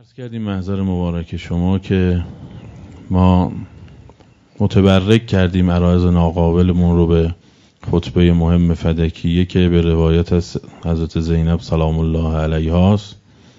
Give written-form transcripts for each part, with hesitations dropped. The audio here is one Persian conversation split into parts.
عرض کردیم محضر مبارک شما که ما متبرک کردیم عرایض ناقابلمون رو به خطبه مهم فدکیه که به روایت از حضرت زینب سلام الله علیها است.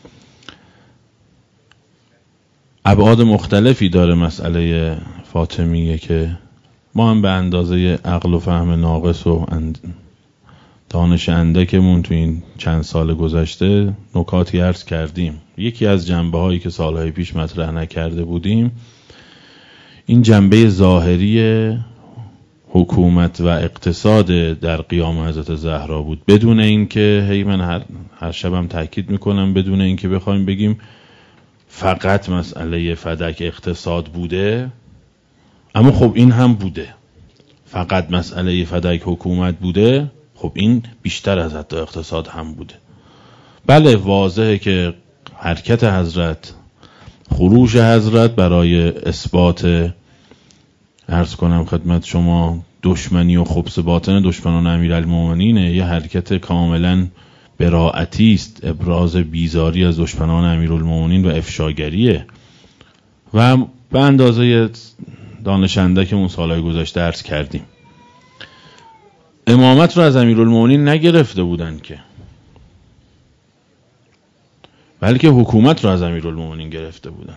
ابعاد مختلفی داره مسئله فاطمیه که ما هم به اندازه عقل و فهم ناقص و دانش اندکمون تو این چند سال گذشته نکاتی عرض کردیم. یکی از جنبه هایی که سالهای پیش مطرح نکرده بودیم این جنبه ظاهری حکومت و اقتصاد در قیام حضرت زهرا بود، بدون اینکه هی من هر شبم تاکید میکنم بدون اینکه بخوایم بگیم فقط مسئله فدک اقتصاد بوده، اما خب این هم بوده. فقط مسئله فدک حکومت بوده، خب این بیشتر از حتی اقتصاد هم بوده. بله واضحه که حرکت حضرت، خروج حضرت برای اثبات عرض کنم خدمت شما دشمنی و خبث باطن دشمنان امیرالمومنینه، یه حرکت کاملا براءتی است، ابراز بیزاری از دشمنان امیرالمومنین و افشاگریه و به اندازه دانشنده که اون سالهای گذشته عرض کردیم امامت رو از امیرالمومنین نگرفته بودن که، بلکه حکومت رو از امیرالمومنین گرفته بودن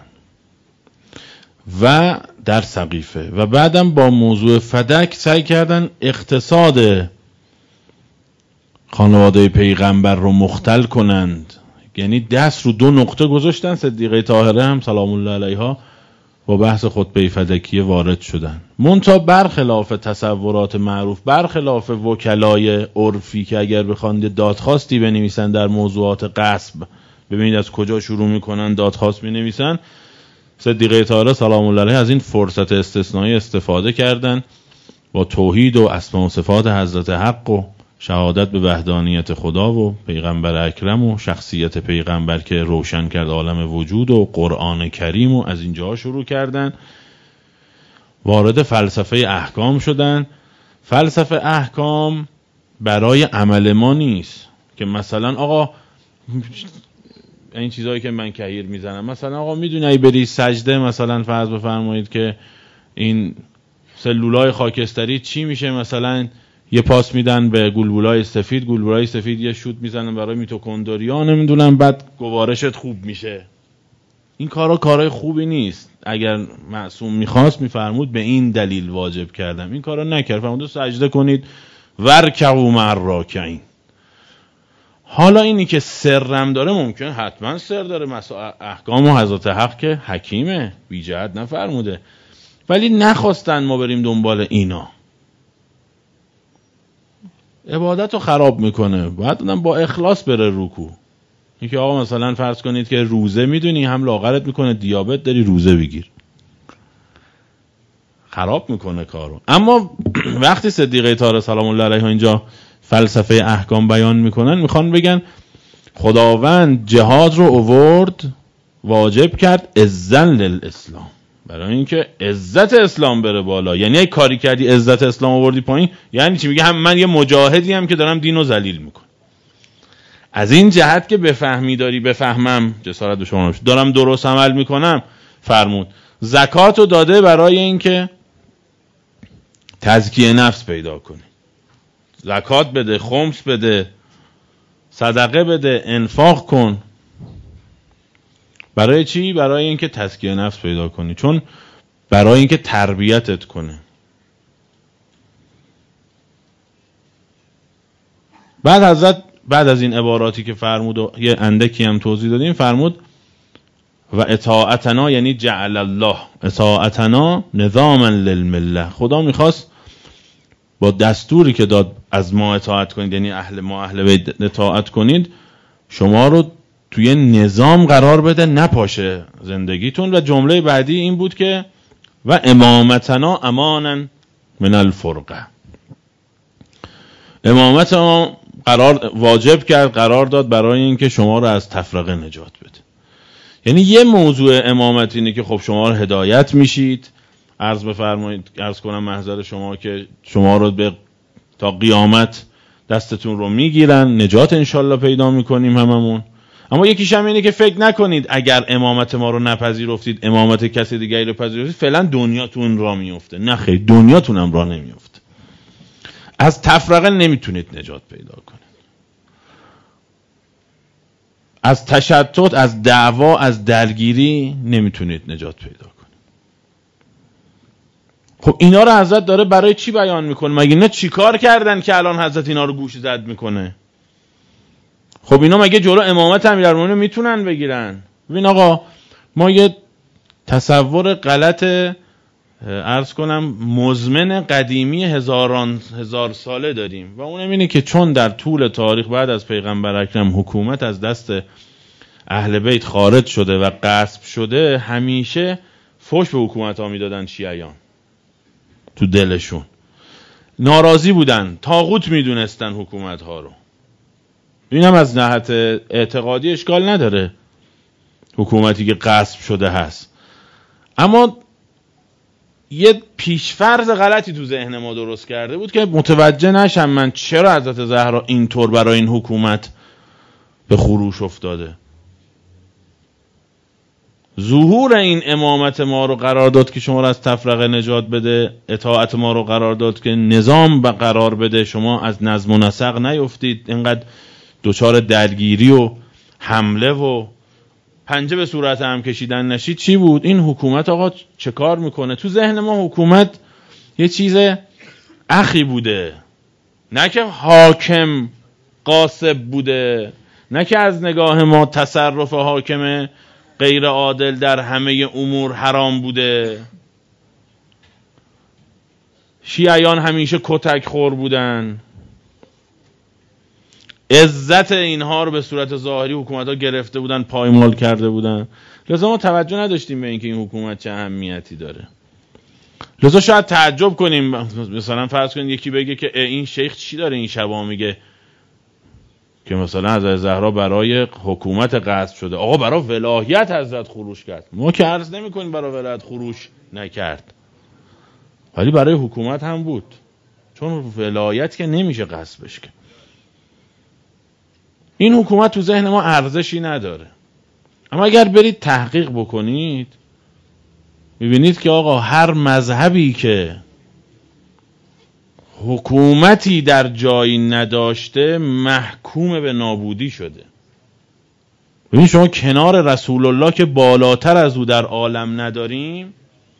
و در سقیفه و بعدم با موضوع فدک سعی کردن اقتصاد خانواده پیغمبر رو مختل کنند. یعنی دست رو دو نقطه گذاشتن. صدیقه طاهره هم سلام الله علیها با بحث خطبه فدکیه وارد شدن، منتها برخلاف تصورات معروف، برخلاف وکلای عرفی که اگر بخوان دادخواستی بنویسن در موضوعات غصب، ببینید از کجا شروع میکنن دادخواست مینویسن، صدیقه طاهره سلام الله علیها از این فرصت استثنایی استفاده کردن با توحید و اسماء و صفات حضرت حق و شهادت به وحدانیت خدا و پیغمبر اکرم و شخصیت پیغمبر که روشن کرد عالم وجود و قرآن کریم و از اینجا شروع کردن. وارد فلسفه احکام شدن. فلسفه احکام برای عمل ما نیست که مثلا آقا این چیزایی که من کهیر میزنم، مثلا آقا میدونی ای بری سجده مثلا فرض بفرمایید که این سلولای خاکستری چی میشه، مثلا یه پاس میدن به گلبولای سفید، گلبولای سفید یه شوت میزنن برای میتوکندریا نمیدونم، بعد گوارشت خوب میشه. این کارهای خوبی نیست. اگر معصوم میخواست میفرمود به این دلیل واجب کردم، این کارا نکرد، فرمود سجده کنید ورکعوا مع الراکعین. حالا اینی که سرم داره ممکن حتما سر داره، احکام و حضرت حق که حکیمه بی جهت نفرموده، ولی نخواستن ما بریم دنبال اینا. عبادت رو خراب میکنه. باید آدم با اخلاص بره رکوع. اینکه آقا مثلا فرض کنید که روزه میدونی هم لاغرت میکنه، دیابت داری روزه بگیر، خراب میکنه کارو. اما وقتی صدیقه طاهره سلام الله علیها اینجا فلسفه احکام بیان میکنن، میخوان بگن خداوند جهاد رو آورد واجب کرد اذن للاسلام، برای اینکه عزت اسلام بره بالا. یعنی اگه کاری کردی عزت اسلام آوردی پایین، یعنی چی؟ میگه من یه مجاهدی هم که دارم دینو ذلیل میکنم. از این جهت که بفهمی داری، بفهمم جسارت به شما نمیشه، دارم درست عمل میکنم. فرمود زکاتو داده برای اینکه تزکیه نفس پیدا کنی، زکات بده، خمس بده، صدقه بده، انفاق کن. برای چی؟ برای اینکه تزکیه نفس پیدا کنی، چون برای اینکه تربیتت کنه. بعد حضرت بعد از این عباراتی که فرمود و یه اندکی هم توضیح دادیم، فرمود و اطاعتنا یعنی جعل الله اطاعتنا نظاما للمله. خدا میخواست با دستوری که داد از ما اطاعت کنید، یعنی اهل بیت اطاعت کنید، شما رو توی نظام قرار بده، نپاشه زندگیتون. و جمله بعدی این بود که و امامتنا امانا من الفرقه. امامت ما واجب کرد، قرار داد برای اینکه شما رو از تفرقه نجات بده. یعنی یه موضوع امامت اینه که خب شما رو هدایت میشید، عرض بفرمایید، عرض کنم محضر شما که شما رو تا قیامت دستتون رو میگیرن، نجات انشالله پیدا میکنیم هممون. اما یکیش هم اینه که فکر نکنید اگر امامت ما رو نپذیرفتید امامت کسی دیگری رو پذیرفتید فعلا دنیاتون راه میفته. نه خیر، دنیاتون هم راه نمیفته. از تفرقه نمیتونید نجات پیدا کنید، از تشتت، از دعوا، از درگیری نمیتونید نجات پیدا کنید. خب اینا رو حضرت داره برای چی بیان میکنه؟ مگه اینا چی کار کردن که الان حضرت اینا رو گوش زد میکنه؟ خب اینا مگه جلو امامت امیرالمومنین میتونن بگیرن؟ ببین آقا، ما یه تصور غلط عرض کنم مزمن قدیمی هزار ساله داریم و اونم اینه که چون در طول تاریخ بعد از پیغمبر اکرم حکومت از دست اهل بیت خارج شده و غصب شده، همیشه فحش به حکومت ها میدادن شیعیان. تو دلشون ناراضی بودن، طاغوت میدونستن حکومت ها رو. اینم از ناحیت اعتقادی اشکال نداره، حکومتی که غصب شده هست. اما یه پیشفرض غلطی تو ذهن ما درست کرده بود که متوجه نشم من چرا حضرت زهرا اینطور برای این حکومت به خروش افتاده. ظهور این امامت ما رو قرار داد که شما رو از تفرقه نجات بده، اطاعت ما رو قرار داد که نظام قرار بده، شما از نظم و نسق نیفتید، اینقدر دچار درگیری و حمله و پنجه به صورت هم کشیدن نشید. چی بود این حکومت آقا؟ چه کار میکنه؟ تو ذهن ما حکومت یه چیز اخی بوده، نه که حاکم غاصب بوده، نه که از نگاه ما تصرف حاکم غیر عادل در همه امور حرام بوده. شیعیان همیشه کتک خور بودن، عزت اینها رو به صورت ظاهری حکومت ها گرفته بودن، پایمال کرده بودن. لذا ما توجه نداشتیم به اینکه این حکومت چه اهمیتی داره. لذا شاید تعجب کنیم، مثلا فرض کنید یکی بگه که این شیخ چی داره این شبا میگه که مثلا حضرت زهرا برای حکومت غصب شده. آقا برای ولایت حضرت خروش کرد. ما که عرض نمی کنیم برای ولایت خروش نکرد، ولی برای حکومت هم بود، چون ولایت که نمیشه غصبش کرد. این حکومت تو ذهن ما ارزشی نداره. اما اگر برید تحقیق بکنید میبینید که آقا هر مذهبی که حکومتی در جایی نداشته محکوم به نابودی شده. ببین شما کنار رسول الله که بالاتر از او در عالم نداریم،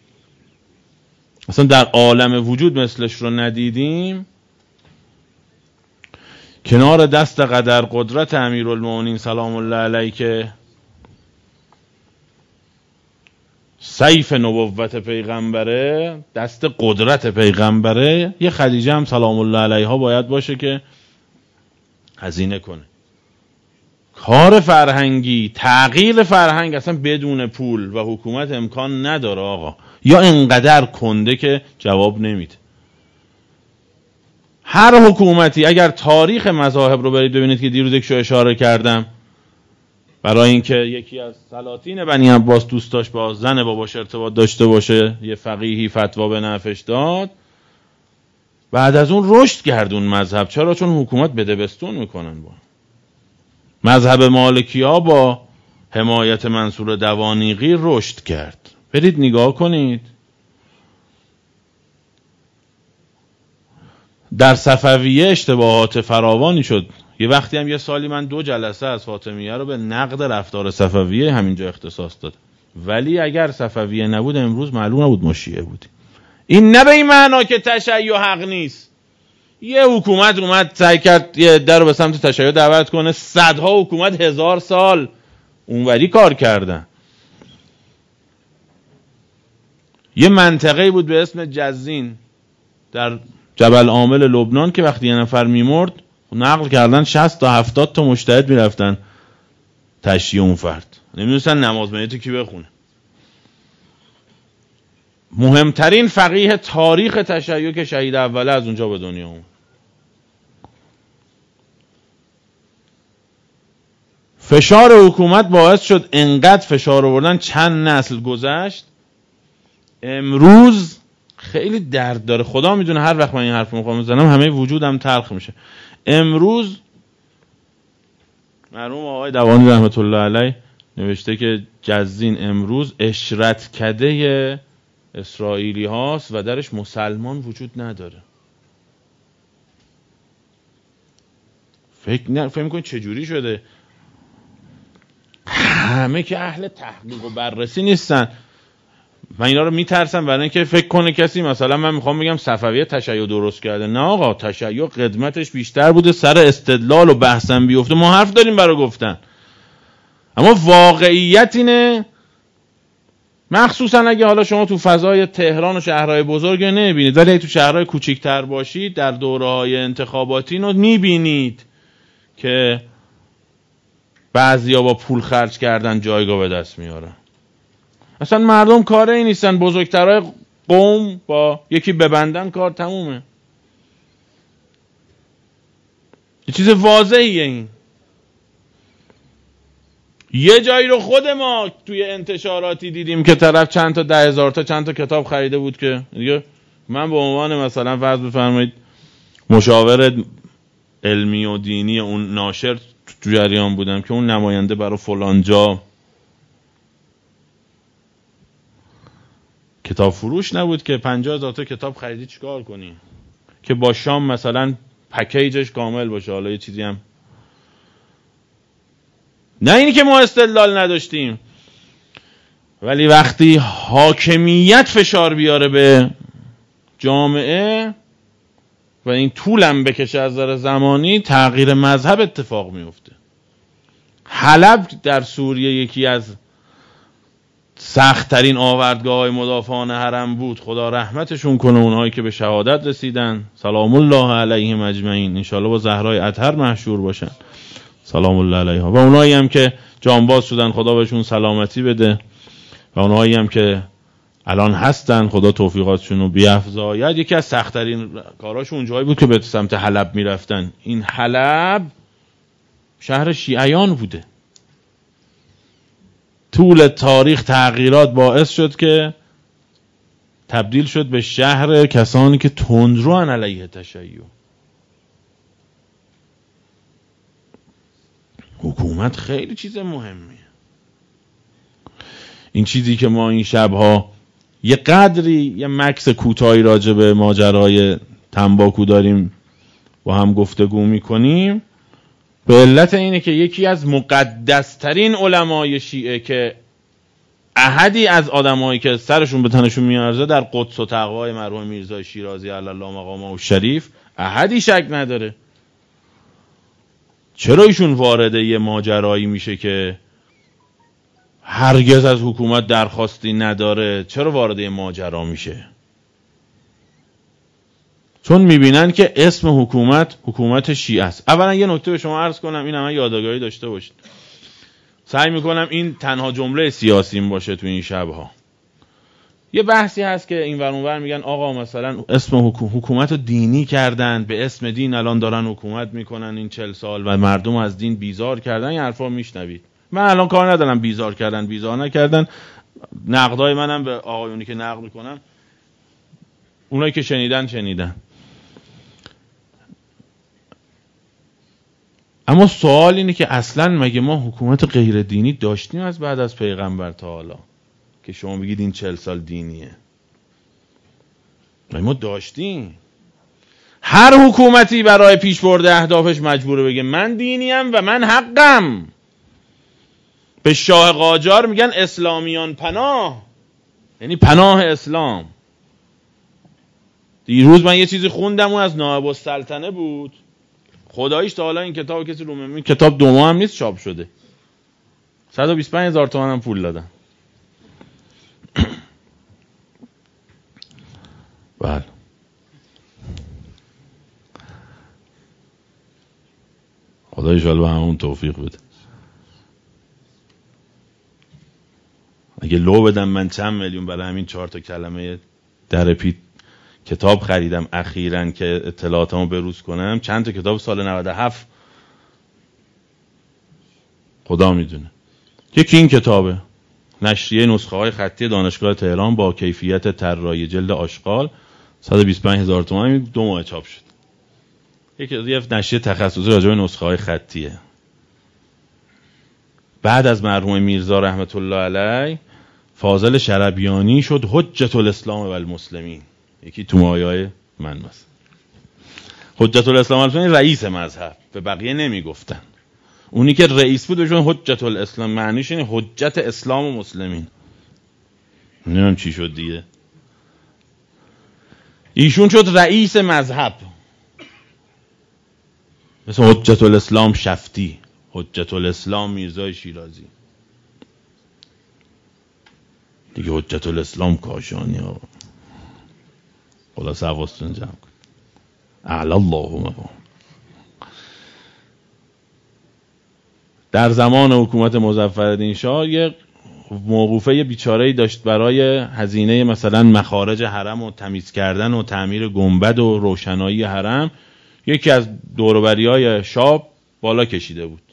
اصلا در عالم وجود مثلش رو ندیدیم، کنار دست قدر قدرت امیرالمومنین سلام الله علیه که سیف نبوت پیغمبره، دست قدرت پیغمبره، یه خدیجه هم سلام الله علیها باید باشه که هزینه کنه. کار فرهنگی، تغییر فرهنگ اصلا بدون پول و حکومت امکان نداره آقا، یا انقدر کنده که جواب نمیده. هر حکومتی، اگر تاریخ مذاهب رو برید ببینید که دیروز یک شو اشاره کردم، برای اینکه یکی از سلاطین بنی عباس دوست داشت با زن باباش ارتباط داشته باشه، یه فقیهی فتوا به نفعش داد، بعد از اون رشد کرد اون مذهب. چرا؟ چون حکومت بدبستون میکنن. با مذهب مالکی ها با حمایت منصور دوانیقی رشد کرد. برید نگاه کنید. در صفویه اشتباهات فراوانی شد. یه وقتی هم یه سالی من 2 جلسه از فاطمیه رو به نقد رفتار صفویه همینجا اختصاص داد. ولی اگر صفویه نبود امروز معلوم نبود ما شیعه بودیم. این نه به این معنا که تشیع حق نیست. یه حکومت اومد سعی کرد یه عده رو به سمت تشیع دعوت کنه، صدها حکومت 1000 سال اونوری کار کردن. یه منطقه‌ای بود به اسم جزین در جبل عامل لبنان که وقتی یه نفر میمرد نقل کردن 60 تا 70 تا مجتهد میرفتن تشییع اون فرد، نمیدونستن نماز میت کی بخونه. مهمترین فقیه تاریخ تشیع که شهید اوله از اونجا به دنیا اومد. فشار حکومت باعث شد انقدر فشار آوردن، چند نسل گذشت. امروز خیلی درد داره، خدا میدونه هر وقت من این حرف میخوام بزنم همه وجودم تلخ میشه. امروز مرحوم آقای دوانی رحمت الله علیه نوشته که جزین امروز اشرتکده اسرائیلی هاست و درش مسلمان وجود نداره. فکر میکنید چجوری شده؟ همه که اهل تحقیق و بررسی نیستن. من اینا رو میترسم برای اینکه فکر کنه کسی مثلا من میخوام بگم صفویه تشیع درست کرده. نه آقا، تشیع قدمتش بیشتر بوده، سر استدلال و بحثم بیفته ما حرف داریم برای گفتن. اما واقعیت اینه، مخصوصا اگه حالا شما تو فضای تهران و شهرهای بزرگ نمیبینید، ولی تو شهرهای کوچیک‌تر باشید در دوره‌های انتخاباتی اینو میبینید که بعضیا با پول خرج کردن جایگاه به دست میارن. اصلا مردم کاری نیستن، بزرگترهای قوم با یکی ببندن کار تمومه. یه چیز واضحیه این. یه جایی رو خود ما توی انتشاراتی دیدیم که طرف چند تا 10,000 تا چند تا کتاب خریده بود که دیگه من به عنوان مثلا فرض بفرمایید مشاور علمی و دینی اون ناشر تو جریان بودم که اون نماینده برای فلان جا کتاب فروش نبود که 50,000 تا کتاب خریدی چیکار کنی که با شام مثلا پکیجش کامل باشه. حالا یه چیزی هم نه اینی که ما استدلال نداشتیم، ولی وقتی حاکمیت فشار بیاره به جامعه و این طولم بکشه از نظر زمانی، تغییر مذهب اتفاق میفته. حلب در سوریه یکی از سخت‌ترین آوردگاه‌های مدافعان حرم بود. خدا رحمتشون کنه اونهایی که به شهادت رسیدن، سلام الله علیهم اجمعین، انشالله با زهرای اطهر محشور باشن سلام الله علیها، و اونایی هم که جانباز شدن خدا بهشون سلامتی بده، و اونایی هم که الان هستن خدا توفیقاتشون رو بیفزاید. یکی از سخت‌ترین کاراشون اونجایی بود که به سمت حلب میرفتن. این حلب شهر شیعیان بوده. طول تاریخ تغییرات باعث شد که تبدیل شد به شهر کسانی که تندروان علیه تشیع. حکومت خیلی چیز مهمیه. این چیزی که ما این شبها یه قدری یه مکس کوتاهی راجع به ماجرای تنباکو داریم با هم گفتگو میکنیم، به علت اینه که یکی از مقدسترین علمای شیعه که احدی از آدمایی که سرشون به تنشون میارزه در قدس و تقوای مرحوم میرزا شیرازی علی الله مقامه و شریف احدی شک نداره. چرا ایشون وارد یه ماجرایی میشه که هرگز از حکومت درخواستی نداره؟ چرا وارد یه ماجرا میشه؟ چون میبینن که اسم حکومت شیعه است. اولا یه نکته به شما عرض کنم، این همه یادآگاهی داشته باشید. سعی میکنم این تنها جمله سیاسیم باشه تو این شبها. یه بحثی هست که این ور اون ور میگن آقا مثلا اسم حکومت رو دینی کردن، به اسم دین الان دارن حکومت میکنن این 40 سال و مردم از دین بیزار کردن. این حرفا میشنوید. من الان کار ندارم بیزار کردن بیزار نکردن، نقدای منم به آقایونی که نقد میکنن، اونایی که شنیدن. اما سوال اینه که اصلا مگه ما حکومت غیر دینی داشتیم از بعد از پیغمبر تا حالا که شما بگید این 40 سال دینیه؟ ما داشتیم. هر حکومتی برای پیش برده اهدافش مجبوره بگه من دینیم و من حقم. به شاه قاجار میگن اسلامیان پناه، یعنی پناه اسلام. دیروز من یه چیزی خوندم اون از نایب السلطنه بود، خداییش تا حالا این کتاب کسی رو می‌بینه، کتاب 2 ماه هم نیست چاپ شده، 125,000 تومان هم پول دادن. بله خدا ایشالله به همون توفیق بده. اگه لو بدم من چند میلیون برای همین 4 تا کلمه در پیت کتاب خریدم اخیراً که اطلاعاتمو بروز کنم. چند تا کتاب سال 97 خدا میدونه. یکی این کتابه، نشریه نسخه های خطی دانشگاه تهران با کیفیت طراحی جلد آشغال، 125,000 تومان، 2 ماه چاپ شد. یکی نشریه تخصصی راجع به نسخه های خطیه. بعد از مرحوم میرزا رحمت الله علیه فاضل شربیانی شد حجت الاسلام و المسلمین. یکی تو مایه‌های من مثلا حجت الاسلام و المسلمین رئیس مذهب، به بقیه نمیگفتن. اونی که رئیس بود بهشون حجت الاسلام، معنیش اینه حجت اسلام و مسلمین. نمیدونم چی شد دیگه. ایشون شد رئیس مذهب، مثل حجت الاسلام شفتی، حجت الاسلام میرزای شیرازی، دیگه حجت الاسلام کاشانی ها. خلاص حواستون جمع کن. اعلی اللهم مقام. در زمان حکومت مظفرالدین شاه یه موقوفه بیچاره‌ای داشت برای هزینه مثلا مخارج حرم و تمیز کردن و تعمیر گنبد و روشنایی حرم. یکی از دوروبری‌های شاه بالا کشیده بود.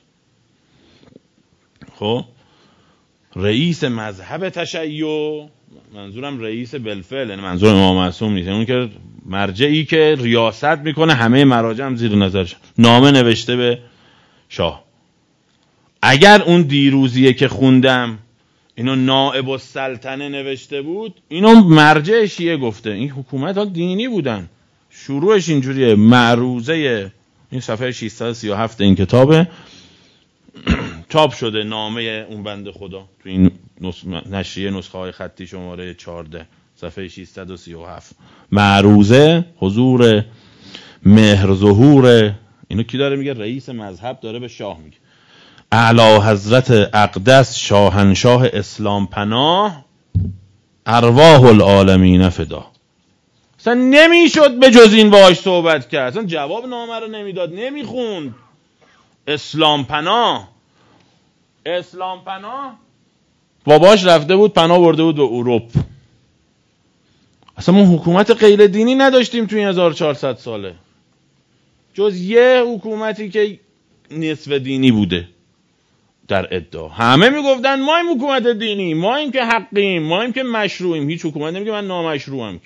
خب رئیس مذهب تشیع، منظورم رئیس بالفعل، یعنی منظور امام معصوم نیست، اون که مرجعی که ریاست میکنه همه مراجع هم زیر نظرش، نامه نوشته به شاه. اگر اون دیروزیه که خوندم اینو نائب السلطنه نوشته بود، اینو مرجع شیعه گفته. این حکومت ها دینی بودن. شروعش اینجوریه. معروضه، این صفحه 637 این کتابه، چاپ شده نامه اون بنده خدا تو این نشریه نسخه های خطی شماره 14 صفحه 637. معروضه، حضور مهر ظهور. اینو کی داره میگه؟ رئیس مذهب داره به شاه میگه. اعلی حضرت اقدس شاهنشاه اسلام پناه، ارواح العالمین فدا. اصلا نمیشد به جز این باهاش صحبت کرد، اصلا جواب نامه رو نمیداد، نمیخوند. اسلام پناه، اسلام پناه باباش رفته بود پناه برده بود به اروپا. اصلا ما حکومت غیر دینی نداشتیم توی 1400 ساله، جز یه حکومتی که نصف دینی بوده در ادعا. همه میگفتن ما این حکومت دینی، ما این که حقیم، ما این که مشروعیم. هیچ حکومت نمیگه من نامشروعم.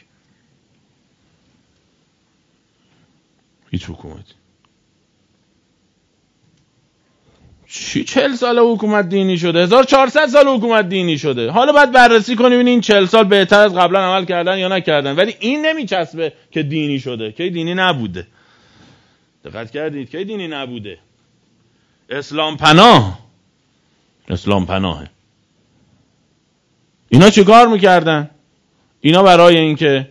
هیچ حکومت. چی 40 سال حکومت دینی شده؟ 1400 سال حکومت دینی شده. حالا باید بررسی کنیم این 40 سال بهتر از قبلا عمل کردن یا نکردن. ولی این نمیچسبه که دینی شده، که دینی نبوده. دقت کردید که دینی نبوده. اسلام پناه، اسلام پناهه. اینا چه کار میکردن؟ اینا برای اینکه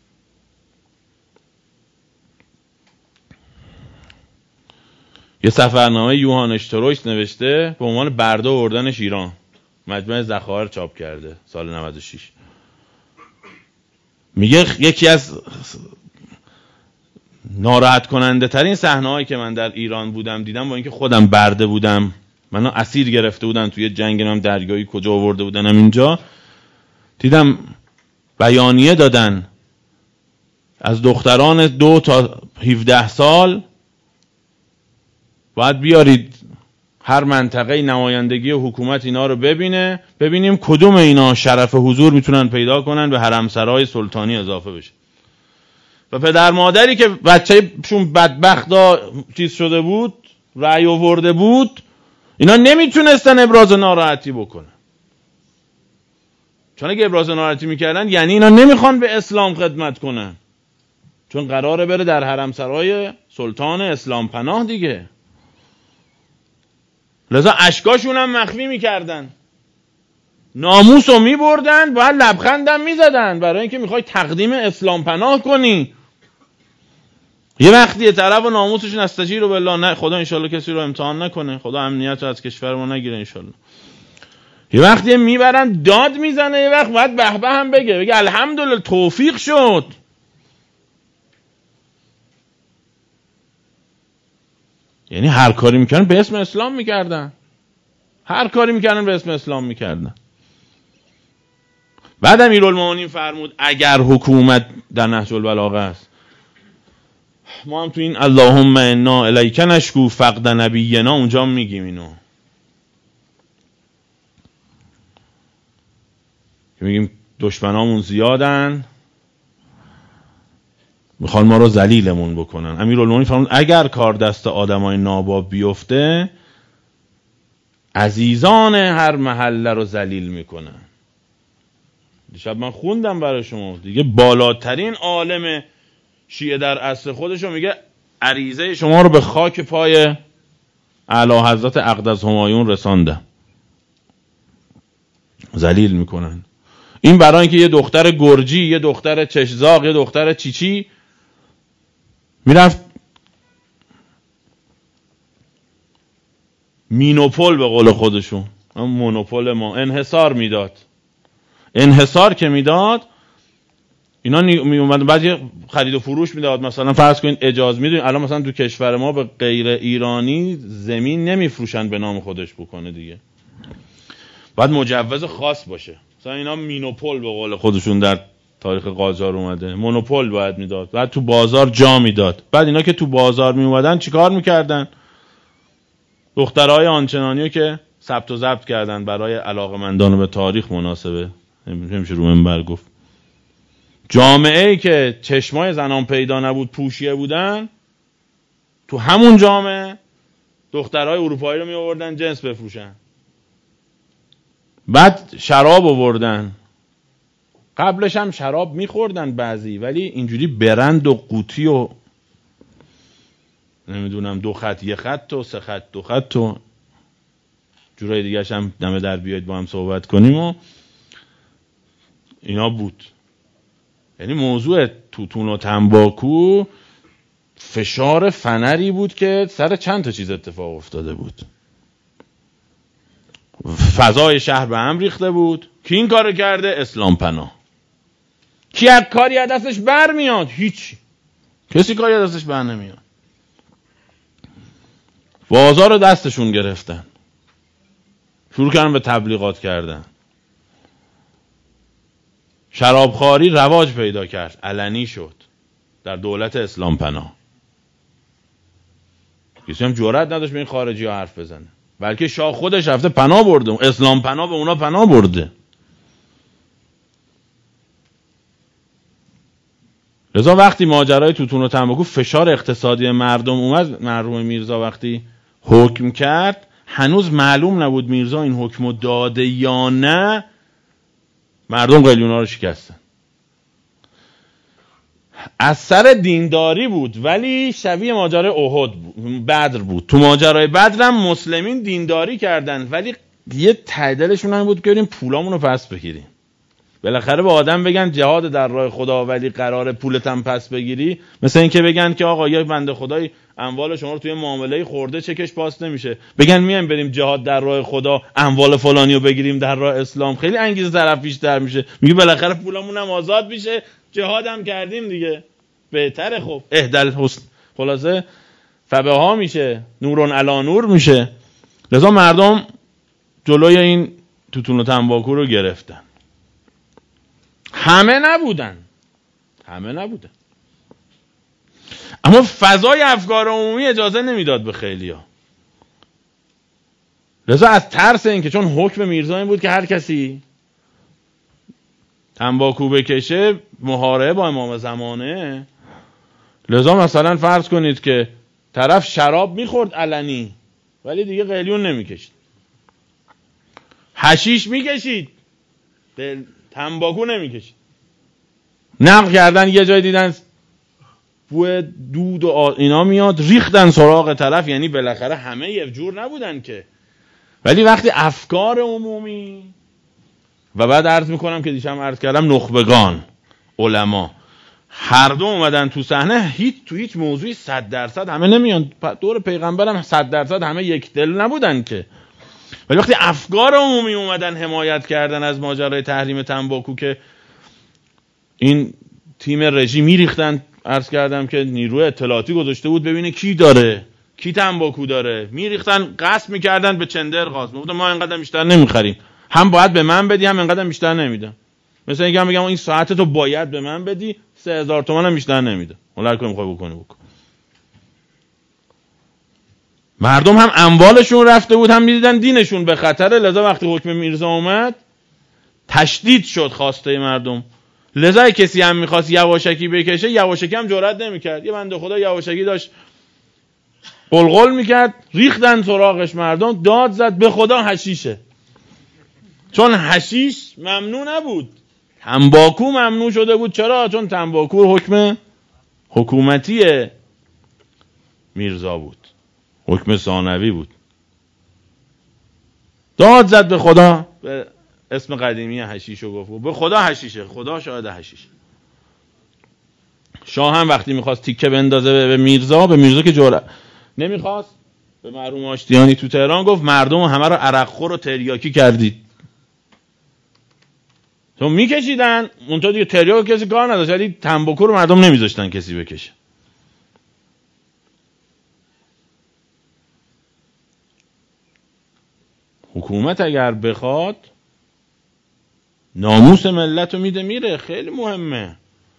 یه سفرنامه یوهان اشترویس نوشته به عنوان برده آوردنش ایران، مجمع ذخایر چاپ کرده سال 96. میگه یکی از ناراحت کننده ترین صحنه‌هایی که من در ایران بودم دیدم، با اینکه خودم برده بودم، منو اسیر گرفته بودن توی جنگ نام دریایی کجا آورده بودنم اینجا، دیدم بیانیه دادن از دختران 2 تا 17 سال باید بیارید هر منطقه نمایندگی حکومت اینا رو ببینیم کدوم اینا شرف حضور میتونن پیدا کنن به حرمسرای سلطانی اضافه بشه. و پدر مادری که بچه‌شون بدبختا چیز شده بود، رأی آورده بود، اینا نمیتونستن ابراز ناراحتی بکنن. چون اگه ابراز ناراحتی میکردن یعنی اینا نمیخوان به اسلام خدمت کنن، چون قراره بره در حرمسرای سلطان اسلام پناه دیگه. لذا اشکاشون هم مخفی میکردن، ناموس رو میبردن، باید لبخندم میزدن برای اینکه میخوای تقدیم اسلام پناه کنی. یه وقتی یه طرف و ناموسشون استجیر رو بالله، نه خدا انشالله کسی رو امتحان نکنه، خدا امنیت رو از کشور ما نگیره انشالله. یه وقتی میبرن داد میزنه، یه وقت باید به به هم بگه الحمدلله توفیق شد. یعنی هر کاری میکردن به اسم اسلام میکردن، هر کاری میکردن به اسم اسلام میکردن. بعد امیرالمومنین فرمود اگر حکومت در نهج البلاغه است، ما هم تو این اللهم انا الیک نشکو فقد نبینا اونجا میگیم اینو، که میگیم دشمنامون زیادن میخوان ما رو ذلیلمون بکنن. امیرالمومنین فرمود اگر کار دست آدمای ناباب بیفته عزیزان هر محله رو ذلیل میکنن. دیشب من خوندم برای شما دیگه، بالاترین عالم شیعه در عصر خودشو میگه عریضه شما رو به خاک پای اعلی حضرت اقدس همایون رساندم. ذلیل میکنن. این برای اینکه یه دختر گرجی، یه دختر چشزاق، یه دختر چیچی میرفت مینوپول به قول خودشون، مونوپول ما، انحصار میداد. انحصار که میداد اینا می اومدن بعد خرید و فروش میداد. مثلا فرض کنید اجازه میدونید الان مثلا تو کشور ما به غیر ایرانی زمین نمیفروشن به نام خودش بکنه دیگه، باید مجوز خاص باشه. مثلا اینا مینوپول به قول خودشون در تاریخ قاجار اومده، مونوپول باید میداد، بعد تو بازار جا میداد. بعد اینا که تو بازار می اومدن چیکار میکردن؟ دخترای آنچنانیو که ثبت و ضبط کردن برای علاقمندان به تاریخ مناسبه، نمیشه رو منبر گفت، جامعه‌ای که چشمای زنان پیدا نبود پوشیه بودن، تو همون جامعه دخترای اروپایی رو می آوردن جنس بفروشن. بعد شراب آوردن، قبلش هم شراب میخوردن بعضی، ولی اینجوری برند و قوطی و نمیدونم 2 خط 1 خط و 3 خط 2 خط و جورای دیگه هم دمه در بیاید با هم صحبت کنیم و اینا بود. یعنی موضوع توتون و تنباکو فشار فنری بود که سر چند تا چیز اتفاق افتاده بود. فضای شهر به هم ریخته بود. کی این کارو کرده؟ اسلام پناه. کی از کاری از دستش بر میاد؟ هیچ کسی کاری از دستش بر نمیاد. بازار رو دستشون گرفتن، شروع کردن به تبلیغات کردن. شرابخواری رواج پیدا کرد، علنی شد در دولت اسلام پناه. کسی هم جرئت نداشت به این خارجی ها حرف بزنه، بلکه شاه خودش رفته پناه برده، اسلام پناه به اونا پناه برده. لذا وقتی ماجرای توتون و تنباکو فشار اقتصادی مردم اومد، مرحوم میرزا وقتی حکم کرد هنوز معلوم نبود میرزا این حکمو داده یا نه، مردم قلیونا رو شکستن. از سر دینداری بود، ولی شبیه ماجرای احد بود، بدر بود. تو ماجرای بدر هم مسلمین دینداری کردن، ولی یه تعدلشون هم بود که بریم پولامون رو پس بگیریم. بالاخره به آدم بگن جهاد در راه خدا ولی قرار پولت هم پس بگیری، مثل این که بگن که آقا یه بنده خدای اموال شما رو توی معامله خورده چکش پاس نمیشه، بگن میایم بریم جهاد در راه خدا اموال فلانی رو بگیریم در راه اسلام، خیلی انگیزه طرف بیشتر میشه، میگه بالاخره پولمون هم آزاد میشه، جهاد هم کردیم دیگه، بهتره. خب اهدل حسن، خلاصه فبها میشه، نورون علی نور میشه. لذا مردم جلوی این توتون و تنباکو رو گرفتن. همه نبودن، اما فضای افکار عمومی اجازه نمیداد به خیلیا. لذا از ترس این که چون حکم میرزا این بود که هر کسی تنباکو بکشه محاربه با امام زمانه، لذا مثلا فرض کنید که طرف شراب میخورد علنی ولی دیگه قلیون نمیکشید، حشیش میکشید تنباکو نمیکشید. نقل کردن یه جای دیدن بوی دود و اینا میاد، ریختن سراغ طرف. یعنی بالاخره همه یه جور نبودن که، ولی وقتی افکار عمومی و بعد عرض میکنم که دیشب عرض کردم نخبگان علما هر دو اومدن تو صحنه، هیچ موضوعی 100% همه نمیان. دور پیغمبرم 100% همه یک دل نبودن که، ولی وقتی افکار عمومی اومدن حمایت کردن از ماجرای تحریم تنباکو که این تیم رژیم میریختن، عرض کردم که نیروی اطلاعاتی گذاشته بود ببینه کی داره کی تنباکو داره، میریختن قسم میکردن به چندر قاس، میگفتن ما اینقدر بیشتر نمیخریم، هم باید به من بدی هم اینقدر بیشتر نمیدم. مثلا اینکه میگم این ساعت تو باید به من بدی، 3000 تومان هم بیشتر نمیده، اون هر کاری میخوای بکنی بکن. مردم هم اموالشون رفته بود، هم میدیدن دینشون به خطره. لذا وقتی حکم میرزا اومد تشدید شد خواسته مردم. لذا کسی هم میخواست یواشکی بکشه، یواشکی هم جرئت نمیکرد. یه بنده خدا یواشکی داشت قلقل میکرد، ریختن سراغش مردم، داد زد به خدا حشیشه. چون حشیش ممنوع نبود، تنباکو ممنوع شده بود. چرا؟ چون تنباکو حکم حکومتی میرزا بود، حکم ثانوی بود. داد زد به خدا، به اسم قدیمی حشیشو گفت، به خدا حشیشه، خدا شاهد حشیشه. شاه هم وقتی میخواست تیکه بندازه به میرزا که جرأت نمیخواست، به مرحوم آشتیانی تو تهران گفت مردم همه رو عرقخور و تریاکی کردید. تو میکشیدن اونطور دیگه، تریاک کسی کار نداشت، ولی تنباکو رو مردم نمیذاشتن کسی بکشه. حکومت اگر بخواد ناموس ملت رو میده میره، خیلی مهمه.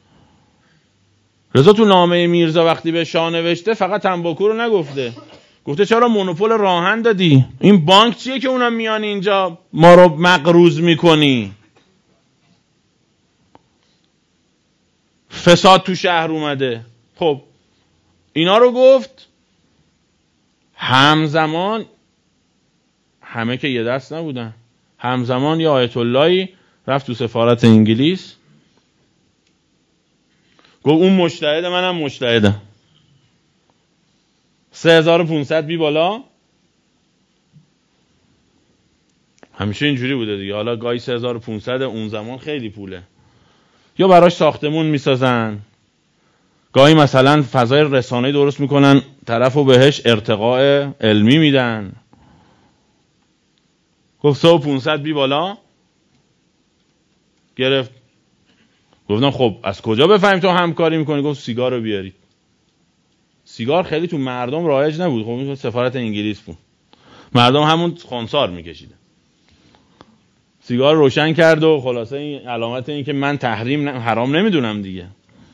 رضا تو نامه میرزا وقتی به شاه نوشته فقط تنباکو رو نگفته، گفته چرا مونوپول راهن دادی؟ این بانک چیه که اونا میان اینجا ما رو مقروض میکنی؟ فساد تو شهر اومده. خب اینا رو گفت. همزمان همه که یه دست نبودن، همزمان یه آیت اللهی رفت تو سفارت انگلیس، گفت اون مجتهد، منم مجتهدم، 3500 بی بالا. همیشه اینجوری بوده دیگه، حالا گاهی 3500 اون زمان خیلی پوله. یا براش ساختمون میسازن، گاهی مثلا فضای رسانه‌ای درست میکنن، طرفو بهش ارتقاء علمی میدن. گفت 3500 بی بالا گرفت. گفتم خب از کجا بفهمیم تو همکاری میکنی؟ گفت سیگار رو بیارید. سیگار خیلی تو مردم رایج نبود، خب سفارت انگلیس بود، مردم همون خونسار میکشیدن. سیگار روشن کرد و خلاصه این علامت این که من تحریم حرام نمیدونم دیگه.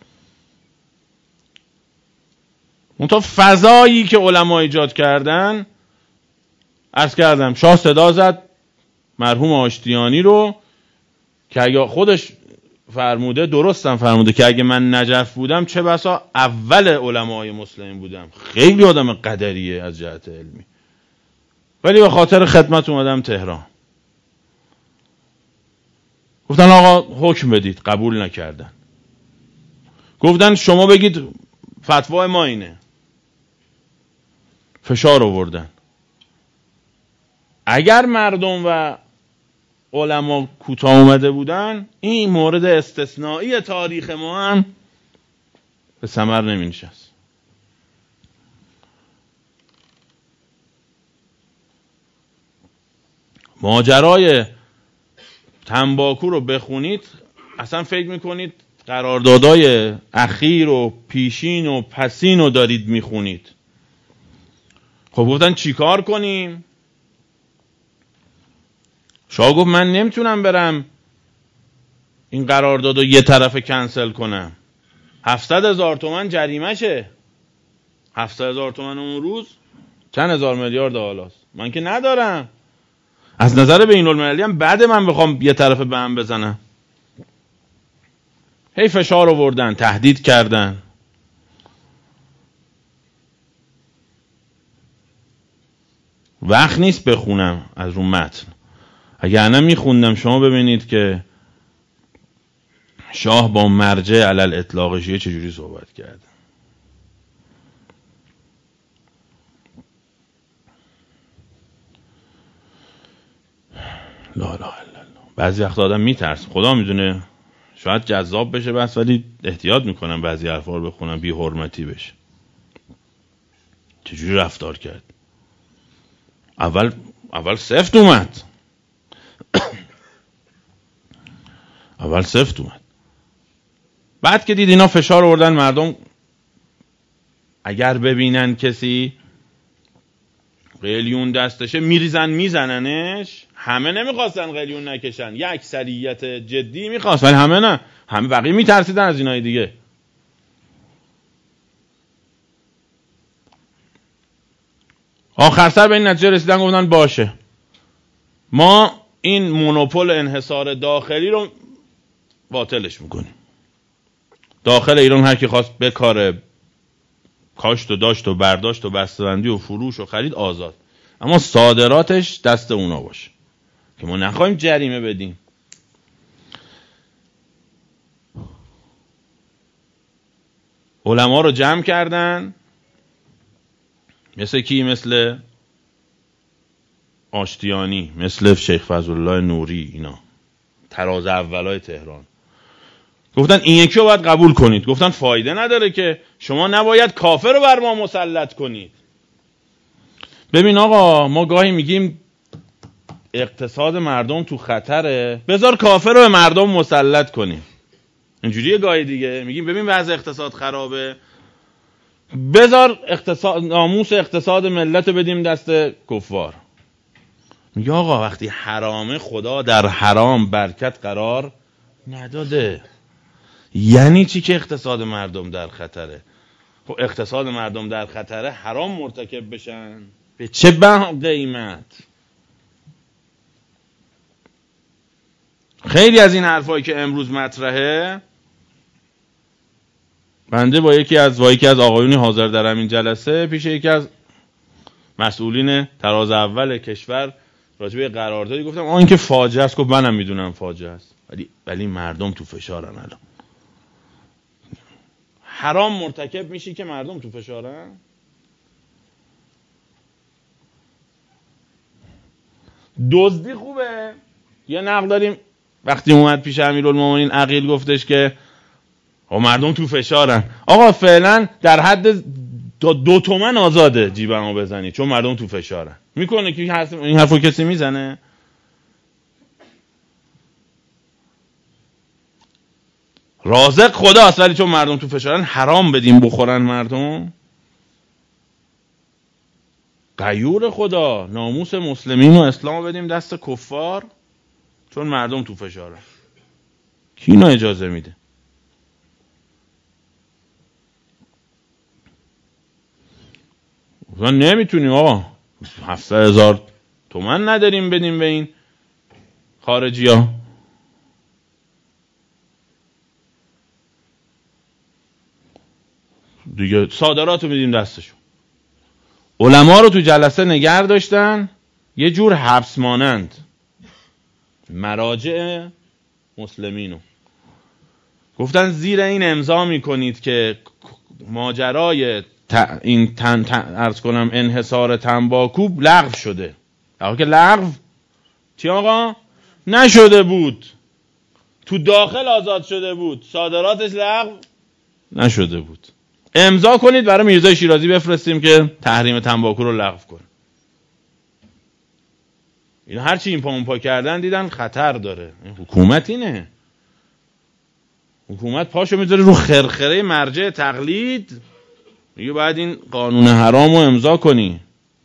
اون تا فضایی که علما ایجاد کردن، عرض کردم شاه صدا زد مرحوم آشتیانی رو که اگه خودش فرموده، درستم فرموده، که اگه من نجف بودم چه بسا اول علمای مسلمین بودم. خیلی آدم قدریه از جهت علمی، ولی به خاطر خدمت اومدم تهران. گفتن آقا حکم بدید، قبول نکردن. گفتن شما بگید فتوای ما اینه. فشار آوردن. اگر مردم و علما کوتاه اومده بودن، این مورد استثنایی تاریخ ما هم به ثمر نمی نشست. ماجرای تنباکو رو بخونید، اصلا فکر میکنید قراردادهای اخیر و پیشین و پسین رو دارید میخونید. خب گفتن چی کار کنیم؟ شاه گفت من نمیتونم برم این قرارداد رو یه طرف کنسل کنم. 700,000 تومان جریمه شه. 700,000 تومان اون روز چند هزار میلیارد حالاست. من که ندارم. از نظر بین المللی هم بعد من بخوام یه طرف به هم بزنم. هی فشار آوردن، تهدید کردن. وقت نیست بخونم از رو متن. اگه انا میخوندم شما ببینید که شاه با مرجع علل اطلاق شیعه چجوری صحبت کرد. لا اله الا الله. بعضی وقت آدم میترس، خدا میدونه شاید جذاب بشه بس، ولی احتیاط میکنم بعضی حرفا رو بخونم بی حرمتی بشه. چجوری رفتار کرد؟ اول سفت اومد. اول سفت اومد. بعد که دید اینا فشار آوردن، مردم اگر ببینن کسی قلیون دستشه میریزن میزننش. همه نمیخواستن قلیون نکشن، یه اکثریت جدی میخواست، ولی همه نه، همه بقیه میترسیدن از اینای دیگه. آخر سر به این نتیجه رسیدن، گفتن باشه ما این مونوپول انحصار داخلی رو باطلش میکنیم. داخل ایران هر کی خواست بکاره کاشت و داشت و برداشت و بسته‌بندی و فروش و خرید آزاد، اما صادراتش دست اونا باشه که ما نخواهیم جریمه بدیم. علما رو جمع کردن، مثل کی؟ مثل آشتیانی، مثل شیخ فضلالله نوری، اینا تراز اولای تهران. گفتن این یکی رو باید قبول کنید. گفتن فایده نداره که، شما نباید کافر رو بر ما مسلط کنید. ببین آقا، ما گاهی میگیم اقتصاد مردم تو خطره، بذار کافر رو به مردم مسلط کنیم. اینجوریه گاهی دیگه میگیم ببین وضع اقتصاد خرابه، بذار ناموس اقتصاد ملت رو بدیم دست کفار. میگه آقا وقتی حرامه، خدا در حرام برکت قرار نداده. یعنی چی که اقتصاد مردم در خطره؟ خب اقتصاد مردم در خطره، حرام مرتکب بشن به چه قیمت؟ خیلی از این حرفایی که امروز مطرحه، بنده با یکی از آقایونی حاضر در همین جلسه پیش یکی از مسئولین تراز اول کشور راجع به قراردادی گفتم این که فاجعه است. گفت منم میدونم فاجعه است، ولی مردم تو فشارن. الان حرام مرتکب میشی که مردم تو فشارن. دزدی خوبه. یه نقل داریم وقتی اومد پیش امیرالمومنین عقیل گفتش که مردم تو فشارن. آقا فعلا در حد 2 تومن آزاده جیبمو بزنی چون مردم تو فشارن. میکنه که این حرفو کسی میزنه؟ رازق خداست، ولی چون مردم تو فشارن حرام بدیم بخورن مردم. غیور خدا، ناموس مسلمین و اسلام بدیم دست کفار چون مردم تو فشارن. کی اینو اجازه میده؟ من نمیتونیم آقا 700,000 تومن نداریم بدیم به این خارجی ها. دیگه صادرات رو میدیم دستشون. علما رو تو جلسه نگه داشتن یه جور حبس مانند، مراجع مسلمینو گفتن زیر این امضا میکنید که ماجرای این عرض کنم انحصار تنباکو لغو شده. آقا که لغو چی آقا؟ نشده بود، تو داخل آزاد شده بود، صادراتش لغو نشده بود. امضا کنید برای میرزای شیرازی بفرستیم که تحریم تنباکو رو لغو کنه. این هرچی این پا اون پا کردن دیدن خطر داره. حکومت اینه، حکومت پاشو میذاره رو خرخره مرجع تقلید، میگه باید این قانون حرام رو امضا کنی.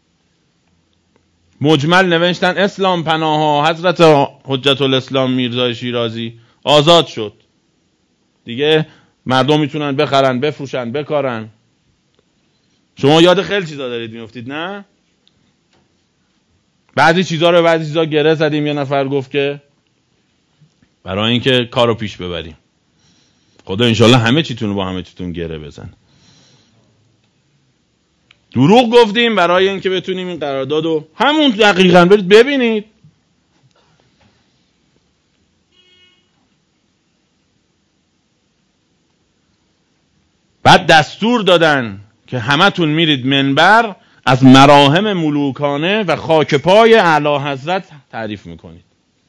مجمل نوشتن اسلام پناها حضرت حجت الاسلام میرزای شیرازی آزاد شد، دیگه مردم میتونن بخرن بفروشن بکارن. شما یاد خیلی چیزا دارید میافتید نه؟ بعضی چیزا رو بعضی چیزا گره زدیم. یه نفر گفت که برای اینکه کارو پیش ببریم، خدا انشالله همه چیتون رو با همه چیتون گره بزن. دروغ گفتیم برای اینکه بتونیم این قراردادو همون دقیقاً برید ببینید. بعد دستور دادن که همتون میرید منبر از مراهم ملوکانه و خاک پای اعلی حضرت تعریف میکنید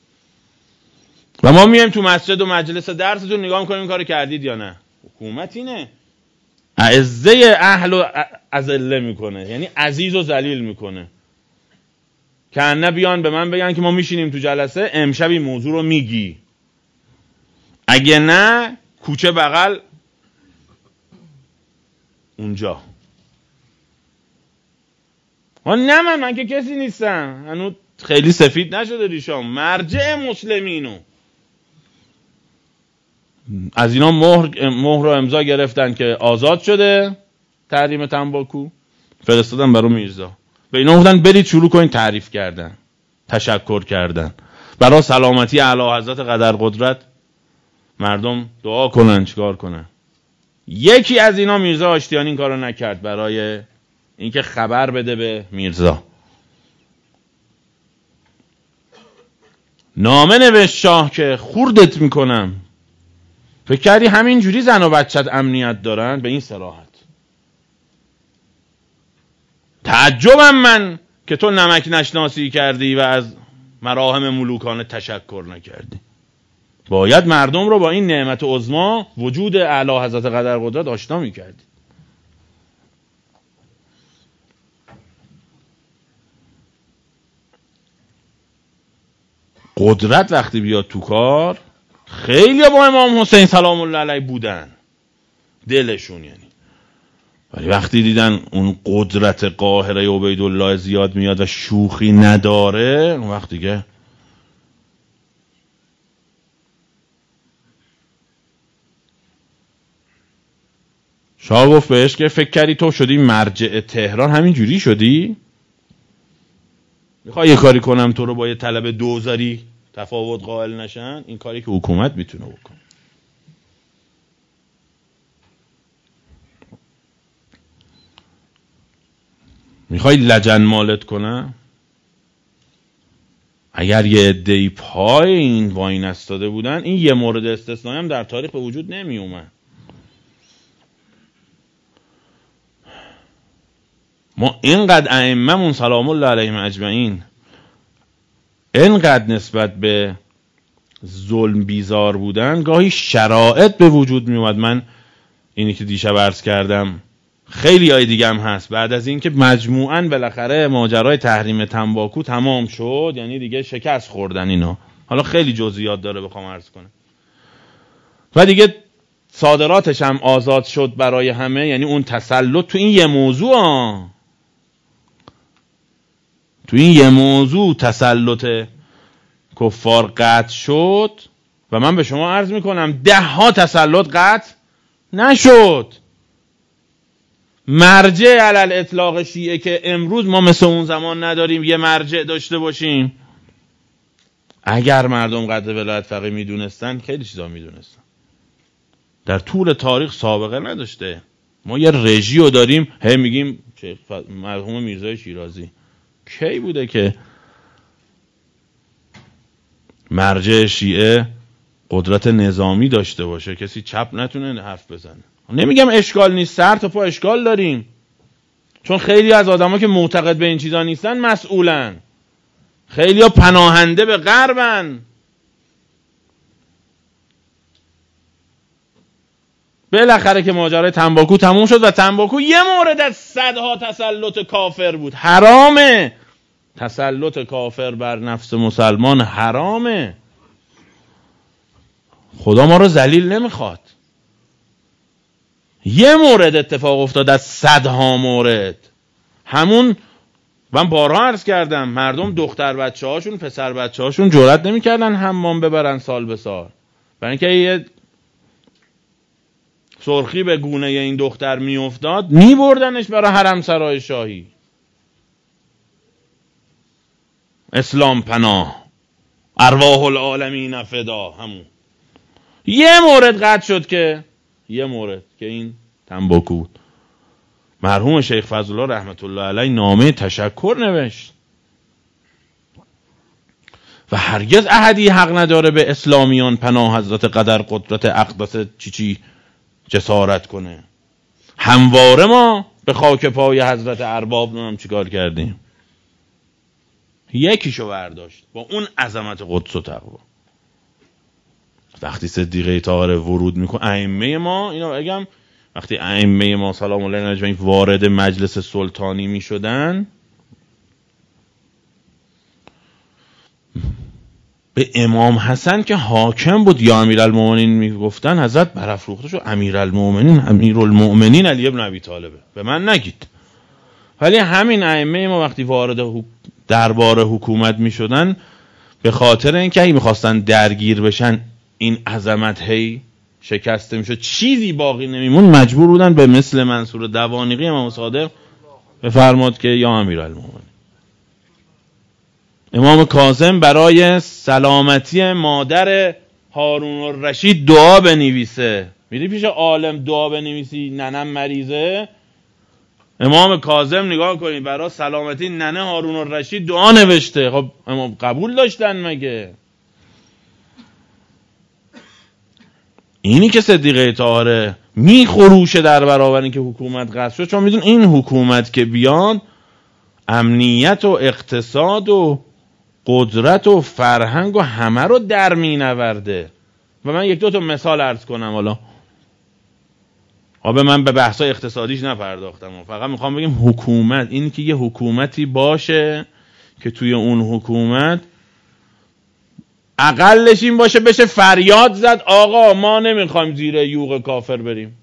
و ما میایم تو مسجد و مجلس درستون نگاه میکنیم کارو کردید یا نه. حکومت اینه، اعزه اهل و اذله میکنه، یعنی عزیز و ذلیل میکنه. که نه بیان به من بگن که ما میشینیم تو جلسه امشب این موضوع رو میگی، اگه نه کوچه بغل اونجا. نه من که کسی نیستم، هنوز خیلی سفید نشده ریشام. مرجع مسلمینو از اینا مهر رو امضا گرفتن که آزاد شده تحریم تنباکو، فرستادن برای میرزا. به اینا گفتن برید شروع کنید تعریف کردن، تشکر کردن، برای سلامتی اعلی حضرت قدر قدرت مردم دعا کنن، چیکار کنن. یکی از اینا میرزا آشتیانی این کارو نکرد برای اینکه خبر بده به میرزا. نامه نوشت شاه که خوردت میکنم. فکر کردی همین جوری زن و بچت امنیت دارن؟ به این صراحت. تعجبم من که تو نمک نشناسی کردی و از مراهم ملوکانه تشکر نکردی. باید مردم رو با این نعمت عظما وجود اعلی حضرت قدرقدرت آشنا میکردی. قدرت وقتی بیاد تو کار، خیلی با امام حسین سلام الله علیه بودن دلشون یعنی، ولی وقتی دیدن اون قدرت قاهره عبیدالله زیاد میاد و شوخی نداره، اون وقت دیگه شاه گفت بهش که فکر کردی تو شدی مرجع تهران همین جوری شدی؟ میخوای یه کاری کنم تو رو با یه طلب دوزاری تفاوت قائل نشن؟ این کاری که حکومت میتونه بکنه. میخوای لجن مالت کنم؟ اگر یه عده‌ای پای این واین استاده بودن، این یه مورد استثنایی هم در تاریخ به وجود نمی اومد. ما اینقدر ائمه‌مون سلام الله علیهم اجمعین اینقدر نسبت به ظلم بیزار بودن، گاهی شرایط به وجود می اومد. من اینی که دیشب عرض کردم خیلی های دیگه هم هست، بعد از این که مجموعاً بالاخره ماجرای تحریم تنباکو تمام شد، یعنی دیگه شکست خوردن اینا، حالا خیلی جزئیات داره بخوام عرض کنم، و دیگه صادراتش هم آزاد شد برای همه، یعنی اون تسلط تو این یه موضوع تو این یه موضوع تسلط کفار قطع شد. و من به شما عرض میکنم 10 ها تسلط قطع نشد. مرجع علل اطلاق شیعه که امروز ما مثل اون زمان نداریم یه مرجع داشته باشیم، اگر مردم قدر ولایت فقیه میدونستن خیلی چیزا میدونستن. در طول تاریخ سابقه نداشته. ما یه رژیو داریم، هی میگیم مرحوم میرزای شیرازی کی بوده که مرجع شیعه قدرت نظامی داشته باشه کسی چپ نتونه حرف بزنه؟ نمیگم اشکال نیست، سر تا پا اشکال داریم، چون خیلی از آدما که معتقد به این چیزا نیستن مسئولن، خیلی ها پناهنده به غربن. بالاخره که ماجرای تنباکو تموم شد و تنباکو یه مورد از صدها تسلط کافر بود. حرامه تسلط کافر بر نفس مسلمان، حرامه. خدا ما رو ذلیل نمیخواد. یه مورد اتفاق افتاد از صدها مورد. همون من بارها عرض کردم، مردم دختر بچه هاشون پسر بچه هاشون جرئت نمیکردن حمام ببرن سال به سال، برای اینکه یه سرخی به گونه این دختر میافتاد میبردنش برای حرم سرای شاهی. اسلام پناه، ارواح العالمین فدا. همون یه مورد قطع شد که این تنباکو بود. مرحوم شیخ فضل الله رحمت الله علیه نامه تشکر نوشت و هرگز احدی حق نداره به اسلامیان پناه حضرت قدر قدرت اقدس چی جسارت کنه. همواره ما به خاک پای حضرت ارباب نام چیکار کردیم؟ یکیشو برداشت با اون عظمت قدس و تقوا. وقتی صدیقه طاهره ورود میکنه، ائمه ما اینو بگم، وقتی ائمه ما سلام الله علیهم اجمعین وارد مجلس سلطانی میشدن، به امام حسن که حاکم بود یا امیرالمومنین میگفتن حضرت برافروخته شو امیرالمومنین علی ابن ابی طالبه، به من نگید. ولی همین ائمه ما وقتی وارد دربار حکومت میشدن، به خاطر اینکه اگه میخواستن درگیر بشن این عظمت هی شکسته میشد، چیزی باقی نمیمون، مجبور بودن به مثل منصور دوانیقی امام صادق بفرماد که یا امیرالمومنین. امام کاظم برای سلامتی مادر هارون الرشید دعا بنویسه، میری پیش عالم دعا بنویسی ننم مریضه، امام کاظم نگاه کنید برای سلامتی ننه هارون الرشید دعا نوشته. خب امام قبول داشتن مگه؟ اینی که صدیقه طاهره میخروشه در برابر اینکه حکومت غصب شد، چون میدون این حکومت که بیاد امنیت و اقتصاد و قدرت و فرهنگ و همه رو در مینورده. و من یک دو تا مثال عرض کنم. حالا من به بحثای اقتصادیش نپرداختم، فقط میخوام بگم حکومت، این که یه حکومتی باشه که توی اون حکومت اقلش این باشه بشه فریاد زد آقا ما نمیخوایم زیر یوغ کافر بریم.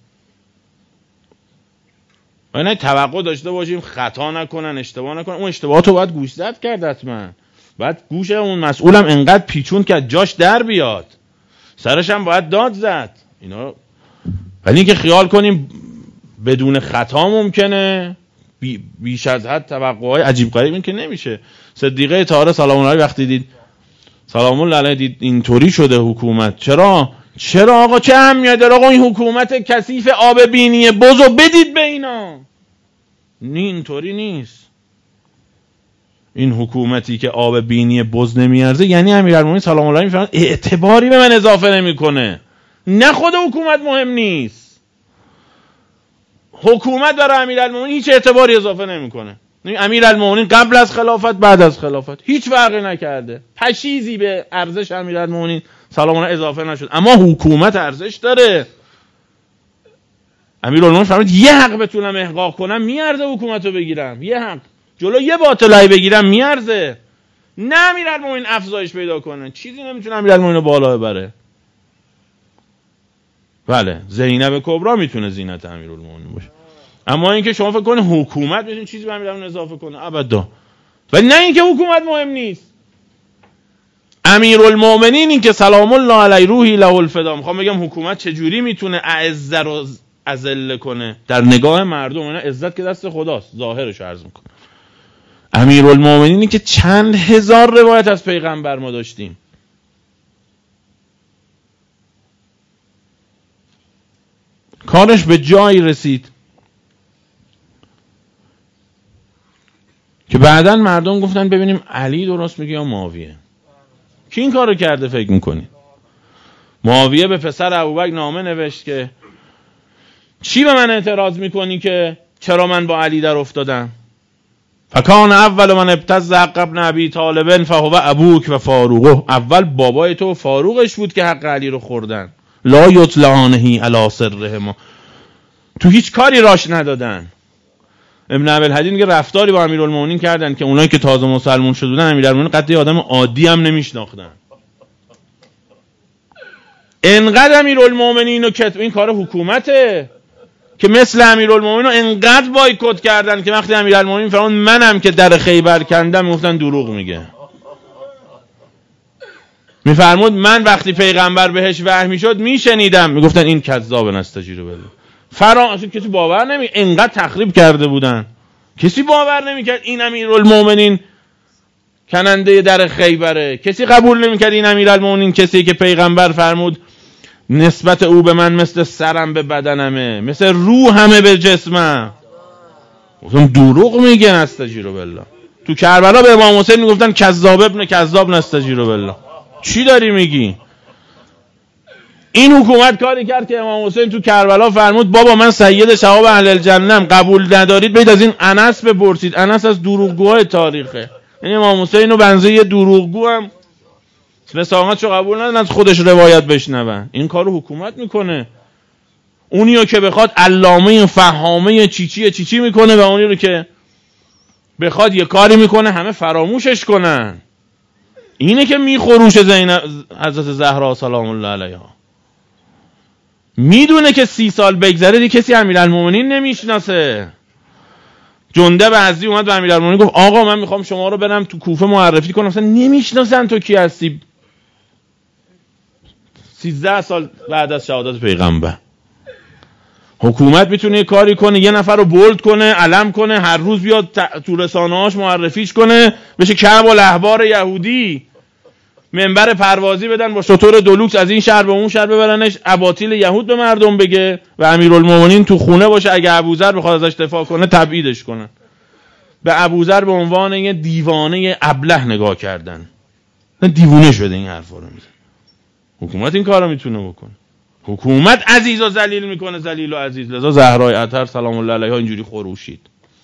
و نه توقع داشته باشیم خطا نکنن، اشتباه نکنن. اون اشتباهات رو باید گوشزد کرد، حتما باید گوش اون مسئولم انقدر پیچون که جاش در بیاد، سرش هم باید داد زد اینا. ولی اینکه خیال کنیم بدون خطا ممکنه، بیش از حد توقعهای عجیب غریب این که نمیشه. صدیقه طاهره سلام الله علیه وقتی دید سلام الله علیه دید اینطوری شده حکومت، چرا آقا چه اهمیت داره آقا این حکومت کثیف آب بینی بزو بدید به اینا؟ اینطوری نیست. این حکومتی که آب بینی بز نمیارزه یعنی امیرالمومنین سلام الله علیه میفرماد اعتباری به من اضافه نمیکنه. نه خود حکومت مهم نیست، حکومت برای امیرالمومنین هیچ اعتباری اضافه نمیکنه. امیرالمومنین قبل از خلافت بعد از خلافت هیچ فرقی نکرده، پشیزی به ارزش امیرالمومنین سلام الله اضافه نشد، اما حکومت ارزش داره. امیرالمومنین فرمود یه حق بتونم احقاق کنم میارزه حکومتو بگیرم، یه حق جلو یه باطلایی بگیرم میارزه. نه امیرالمومنین افزایش پیدا کنه، چیزی نمیتونه امیرالمومنین بالا ببره. بله زینب کبرا میتونه زینت امیرالمومنین باشه، اما اینکه شما فکر کنید حکومت میتونه چیزی به امیرالمومنین اضافه کنه ابدا. ولی نه اینکه حکومت مهم نیست. امیرالمومنین این که سلام الله علیه روحی له الفدا، میخوام بگم حکومت چجوری میتونه اعزه رو اذل کنه در نگاه مردم. اینا عزت که دست خداست، ظاهرش عرض میکنه. امیرالمومنینی که چند هزار روایت از پیغمبر ما داشتیم، کارش به جایی رسید که بعداً مردم گفتن ببینیم علی درست میگه یا معاویه. کی این کارو کرده فکر میکنی؟ معاویه به پسر ابوبکر نامه نوشت که چی به من اعتراض میکنی که چرا من با علی در افتادم؟ فکان اول من ابتز حق ابن ابی طالب فهو ابوک و فاروقه، اول بابای تو فاروقش بود که حق علی رو خوردن. لا یطلعانه علی سرهما، تو هیچ کاری راش ندادن. ابن ابوالهدی میگه رفتاری با امیرالمومنین کردن که اونایی که تازه مسلمان شده بودن امیرالمومنین قطعی آدم عادی هم نمیشناختن. انقدر امیرالمومنین و این کار حکومته که مثل امیرالمومنین رو انقدر بایکوت کردن که وقتی امیرالمومنین فرمود منم که در خیبر کندم میگفتن دروغ میگه. میفرمود من وقتی پیغمبر بهش وحی میشد میشنیدم، میگفتن این کذاب نستجیره بله. اصلا کسی باور نمی، انقدر تخریب کرده بودن کسی باور نمیکرد این امیرالمومنین کننده در خیبره. کسی قبول نمیکرد این امیرالمومنین کسی که پیغمبر فرمود نسبت او به من مثل سرم به بدنمه، مثل روحمه به جسمم. گفتم دروغ میگه نستجیره بالله. تو کربلا به امام حسین میگفتن کذاب ابن کذاب نستجیره بالله. چی داری میگی؟ این حکومت کاری کرد که امام حسین تو کربلا فرمود بابا من سید شهاب اهل الجنم، قبول ندارید برید از این انس بپرسید. انس از دروغگوهای تاریخه. یعنی امام حسین رو بنزه یه دروغگو هم وساقتشو قبول ندارن از خودش روایت بشنون. این کارو حکومت میکنه. اونیو که بخواد علامه فهامه چیچی میکنه و اونی رو که بخواد یه کاری میکنه همه فراموشش کنن. اینه که میخروش زینب حضرت زهرا سلام الله علیها. میدونه که 30 سال بگذره دیگه کسی امیرالمومنین نمیشناسه. جندب ازدی اومد به امیرالمومنین گفت آقا من میخوام شما رو برم تو کوفه معرفی کنم، مثلا نمیشناسن تو کی هستی. 13 سال بعد از شهادت پیغمبر حکومت میتونه یه کاری کنه، یه نفر رو بولد کنه، علم کنه، هر روز بیاد تو رسانه‌هاش معرفیش کنه، بشه کعب الاحبار یهودی. منبر پروازی بدن با شطور دولوکس از این شهر به اون شهر ببرنش، اباطیل یهود به مردم بگه و امیرالمومنین تو خونه باشه، اگه ابوذر بخواد ازش دفاع کنه تبعیدش کنن. به ابوذر به عنوان یه دیوانه ابله نگاه کردن. دیوونه شده این حرفا رو میزنه. حکومت این کارو میتونه بکنه. حکومت عزیز و ذلیل میکنه، ذلیل و عزیز. لذا زهرای اطهر سلام الله علیها اینجوری خروشید.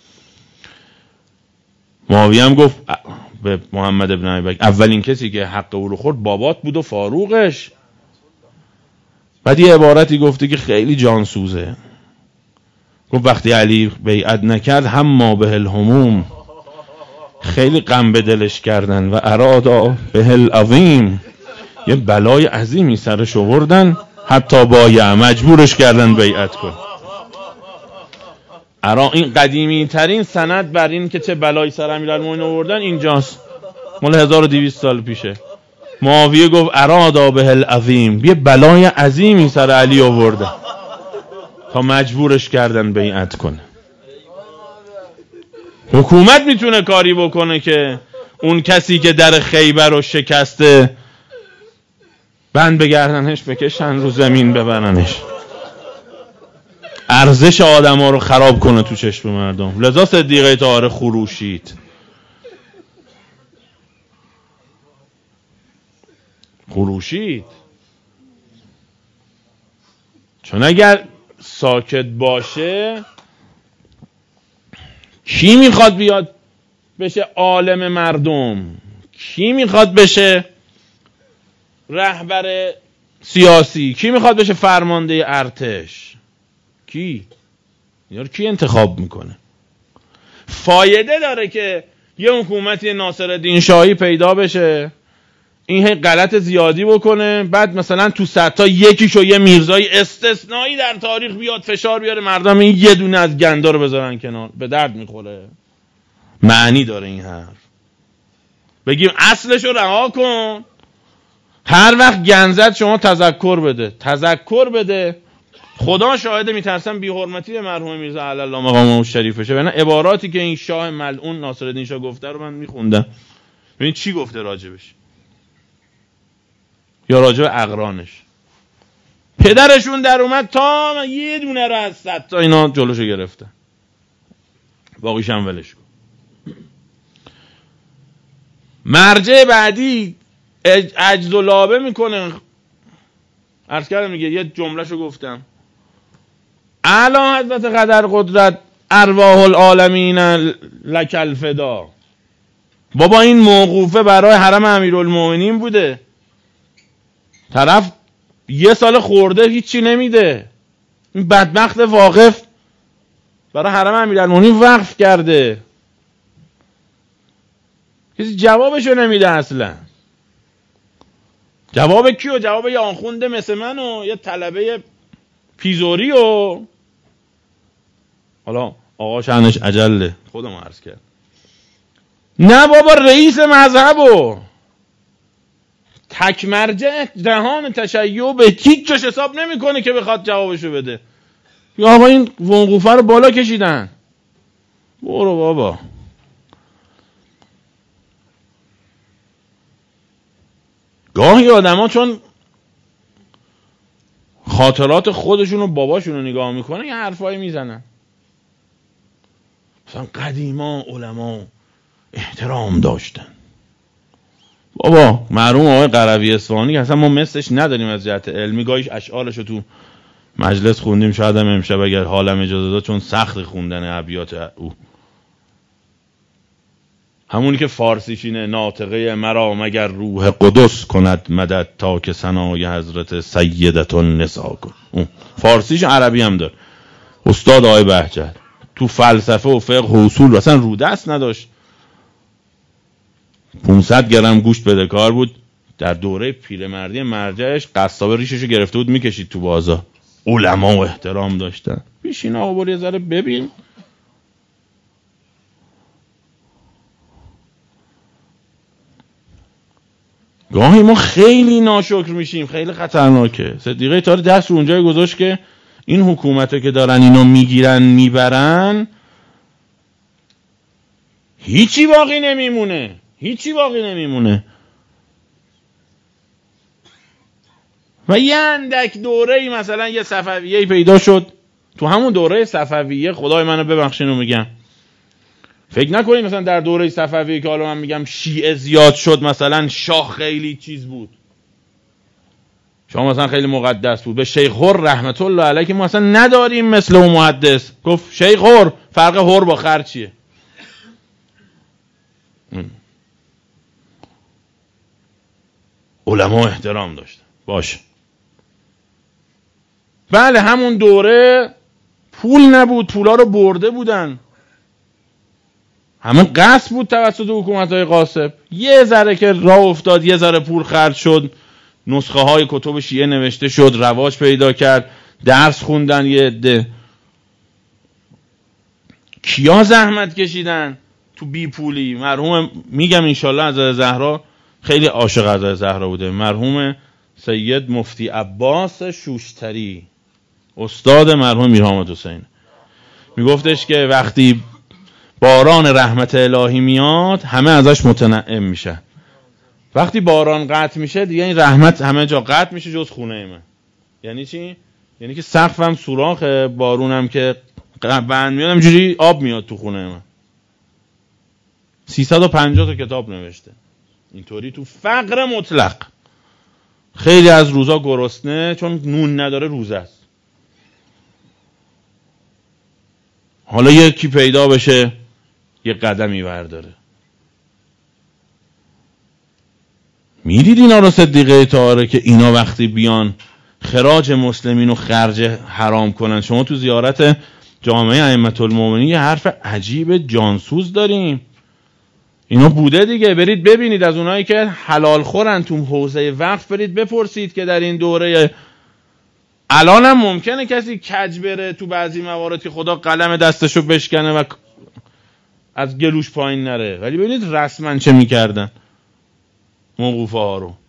معاویه هم گفت به محمد ابن ابی بکر اولین کسی که حق او رو خورد بابات بود و فاروقش. بعد یه عبارتی گفته که خیلی جانسوزه. گفت وقتی علی بیعت نکرد هم ما به الهموم، خیلی غم به دلش کردن و ارادا به العظیم، یه بلای عظیمی سرش آوردن، حتی بایع مجبورش کردن بیعت کن. این قدیمی ترین سند بر این که چه بلایی سر امیرالمومنین آوردن اینجاست، مال 1200 سال پیشه. معاویه گفت ارادا به العظیم، یه بلای عظیمی سر علی آوردن تا مجبورش کردن بیعت کنه. حکومت میتونه کاری بکنه که اون کسی که در خیبر رو شکسته بند بگردنش بکشن رو زمین ببرنش، ارزش آدم ها رو خراب کنه تو چشم مردم. لذا صدیقه طاهره خروشید. چون اگر ساکت باشه کی میخواد بیاد بشه عالم مردم؟ کی میخواد بشه رهبر سیاسی؟ کی میخواد بشه فرمانده ارتش؟ کی انتخاب میکنه؟ فایده داره که یه حکومتی ناصرالدین شاهی پیدا بشه، این غلط زیادی بکنه، بعد مثلا تو 100 تا یکیشو یه میرزای استثنایی در تاریخ بیاد فشار بیاره مردم این یه دونه از گندا رو بذارن کنار؟ به درد میخوره؟ معنی داره این حرف؟ بگیم اصلشو رها کن، هر وقت گنزت شما تذکر بده. خدا شاهده میترسم بی حرمتی به مرحوم میرزا علی الله مقامه شریف بشه. ببین عباراتی که این شاه ملعون ناصرالدین شاه گفته رو من میخوندم، ببین چی گفته راجبش یا راجب اقرانش. پدرشون در اومد تا یه دونه رو از 100 تا اینا جلوشو گرفته، باقیش هم ولش کن. مرجع بعدی عجز و لابه میکنه. عرض کردم میگه یه جملهشو گفتم، اعلی حضرت قدر قدرت ارواح العالمین لک الفدا. بابا این موقوفه برای حرم امیرالمومنین بوده، طرف یه سال خورده هیچی نمیده، این بدبخت واقف برای حرم امیرالمومنین وقف کرده، کسی جوابشو نمیده اصلا. جواب کیو؟ جواب یه آخونده مثل من و یه طلبه پیزوری و حالا آقا شأنش عجله خودم عرض کرد. نه بابا، رئیس مذهبو تک مرجع جهان تشیع به هیچ جاش حساب نمیکنه که بخواد جوابشو بده. یا آقا این وقوفه رو بالا کشیدن، برو بابا. گاهی آدم ها چون خاطرات خودشون و باباشون رو نگاه میکنن یه حرفایی میزنن. مثلا قدیما علما احترام داشتن. بابا مرحوم آقای قروی اصفهانی که اصلا ما مثلش نداریم از جهت علمی، گاهیش اشعارشو تو مجلس خوندیم، شاید هم امشب اگر حالم اجازه داد، چون سخت خوندن ابیات او. همونی که فارسیشینه، ناطقه مرا مگر روح قدس کند مدد، تا که ثنای حضرت سیدت النساء کن. فارسیش عربی هم داره. استاد آقای بهجت تو فلسفه و فقه و اصول اصلا رو دست نداشت. 500 گرم گوشت بدهکار بود. در دوره پیرمردی مرجعش قصابه ریششو گرفته بود میکشید تو بازار. علما و احترام داشتن. بیشین آقا برو یه ذره ببین. گاهی ما خیلی ناشکر میشیم، خیلی خطرناکه. صدیقه طاهره دست رو اونجای گذاشت که این حکومته که دارن اینو میگیرن میبرن هیچی باقی نمیمونه. و یه اندک دوره‌ای مثلا یه صفویه‌ای پیدا شد تو همون دوره صفویه. خدای منو ببخشین رو میگم، فکر نکنید مثلا در دوره صفویه که حالا من میگم شیعه زیاد شد مثلا شاه خیلی چیز بود، شاه مثلا خیلی مقدس بود. به شیخ هر رحمت الله علیه که ما اصلا نداریم مثل اون محدث گفت شیخ هر فرق هر با خر چیه؟ علما احترام داشتن. باشه، بله همون دوره پول نبود، پولا رو برده بودن، همه غصب بود توسط حکومت‌های غاصب. یه ذره که راه افتاد، یه ذره پول خرج شد، نسخه های کتب شیعه نوشته شد، رواج پیدا کرد، درس خوندن یه عده. کیا زحمت کشیدن تو بی پولی؟ مرحوم میگم انشالله عزیز زهرا خیلی عاشق عزیز زهرا بوده، مرحوم سید مفتی عباس شوشتری، استاد مرحوم میر حامد حسین، میگفتش که وقتی باران رحمت الهی میاد همه ازش متنعم میشن، وقتی باران قطع میشه دیگه این رحمت همه جا قطع میشه جز خونه من. یعنی چی؟ یعنی که سقفم سوراخه، بارونم که بند میاد همجوری آب میاد تو خونه من. 350 تا کتاب نوشته اینطوری تو فقر مطلق. خیلی از روزا گرسنه چون نون نداره روزه است. حالا یکی پیدا بشه یه قدمی برداره. میدید اینا رو صدیقه طاهره که اینا وقتی بیان خراج مسلمین رو خرج حرام کنن. شما تو زیارت جامعه ائمه المؤمنین یه حرف عجیب جانسوز داریم، اینا بوده دیگه، برید ببینید از اونایی که حلال خورن تو حوزه وقف، برید بپرسید که در این دوره الان هم ممکنه کسی کج بره تو بعضی موارد که خدا قلم دستشو بشکنه و از گلوش پایین نره، ولی ببینید رسما چه میکردن موقوفه ها رو.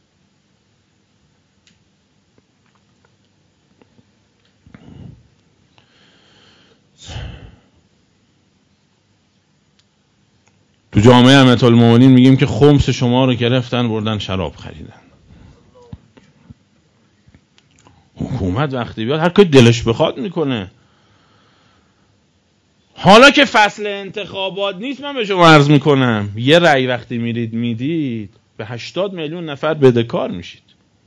تو جامعه ائمه المؤمنین میگیم که خمس شما رو گرفتن بردن شراب خریدن. حکومت وقتی بیاد هر کاری دلش بخواد میکنه. حالا که فصل انتخابات نیست من به شما عرض میکنم یه رأی وقتی میدید به 80 میلیون نفر بدهکار میشید.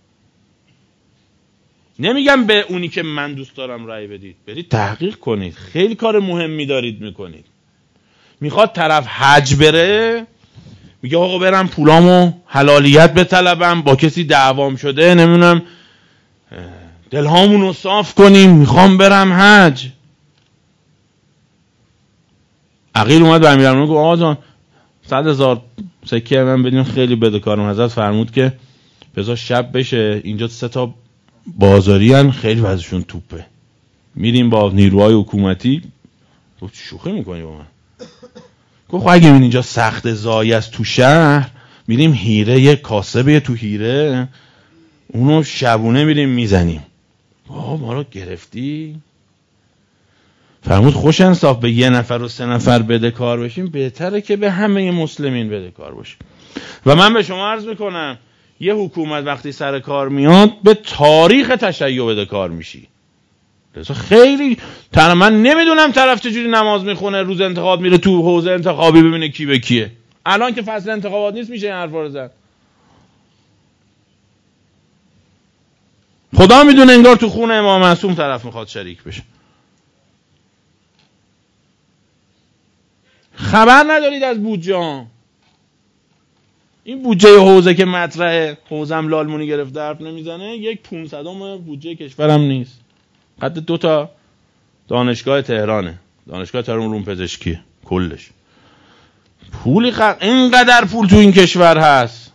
نمیگم به اونی که من دوست دارم رأی بدید، برید تحقیق کنید، خیلی کار مهمی دارید میکنید. میخواد طرف حج بره میگه آقا برم پولامو حلالیت بطلبم، با کسی دعوام شده نمیدونم دلهامونو صاف کنیم، میخوام برم حج. عقیل اومد به امیرالمومنین گفت آقا جان 100,000 سکه من بدین، خیلی بدهکارم. حضرت فرمود که بذار شب بشه اینجا 3 تا بازاری هن خیلی وضعشون توپه، میریم با نیروهای حکومتی. گفت شوخی میکنی با من؟ گفت اگه این اینجا سخت زایی است تو شهر، میریم هیره یه کاسبه تو هیره اونو شبونه میریم میزنیم. ما رو گرفتی؟ فرمود خوش انصاف به 1 نفر و 3 نفر بدهکار بشیم بهتره که به همه مسلمین بدهکار باشیم. و من به شما عرض میکنم یه حکومت وقتی سر کار میاد به تاریخ تشیع بدهکار میشی. لذا خیلی من نمیدونم طرف چجوری نماز میخونه روز انتخاب میره تو حوزه انتخابی ببینه کی به کیه. الان که فصل انتخابات نیست میشه این حرفا رو زد. خدا میدونه انگار تو خونه امام معصوم طرف میخواد شریک بشه. خبر ندارید از بودجه. این بودجه حوزه که مطرحه، حوزم لالمونی گرفته حرف نمیزنه، 1/500 بودجه کشورم نیست. قد 2 تا دانشگاه تهرانه، دانشگاه تهران علوم پزشکی کلش. پولی اینقدر پول تو این کشور هست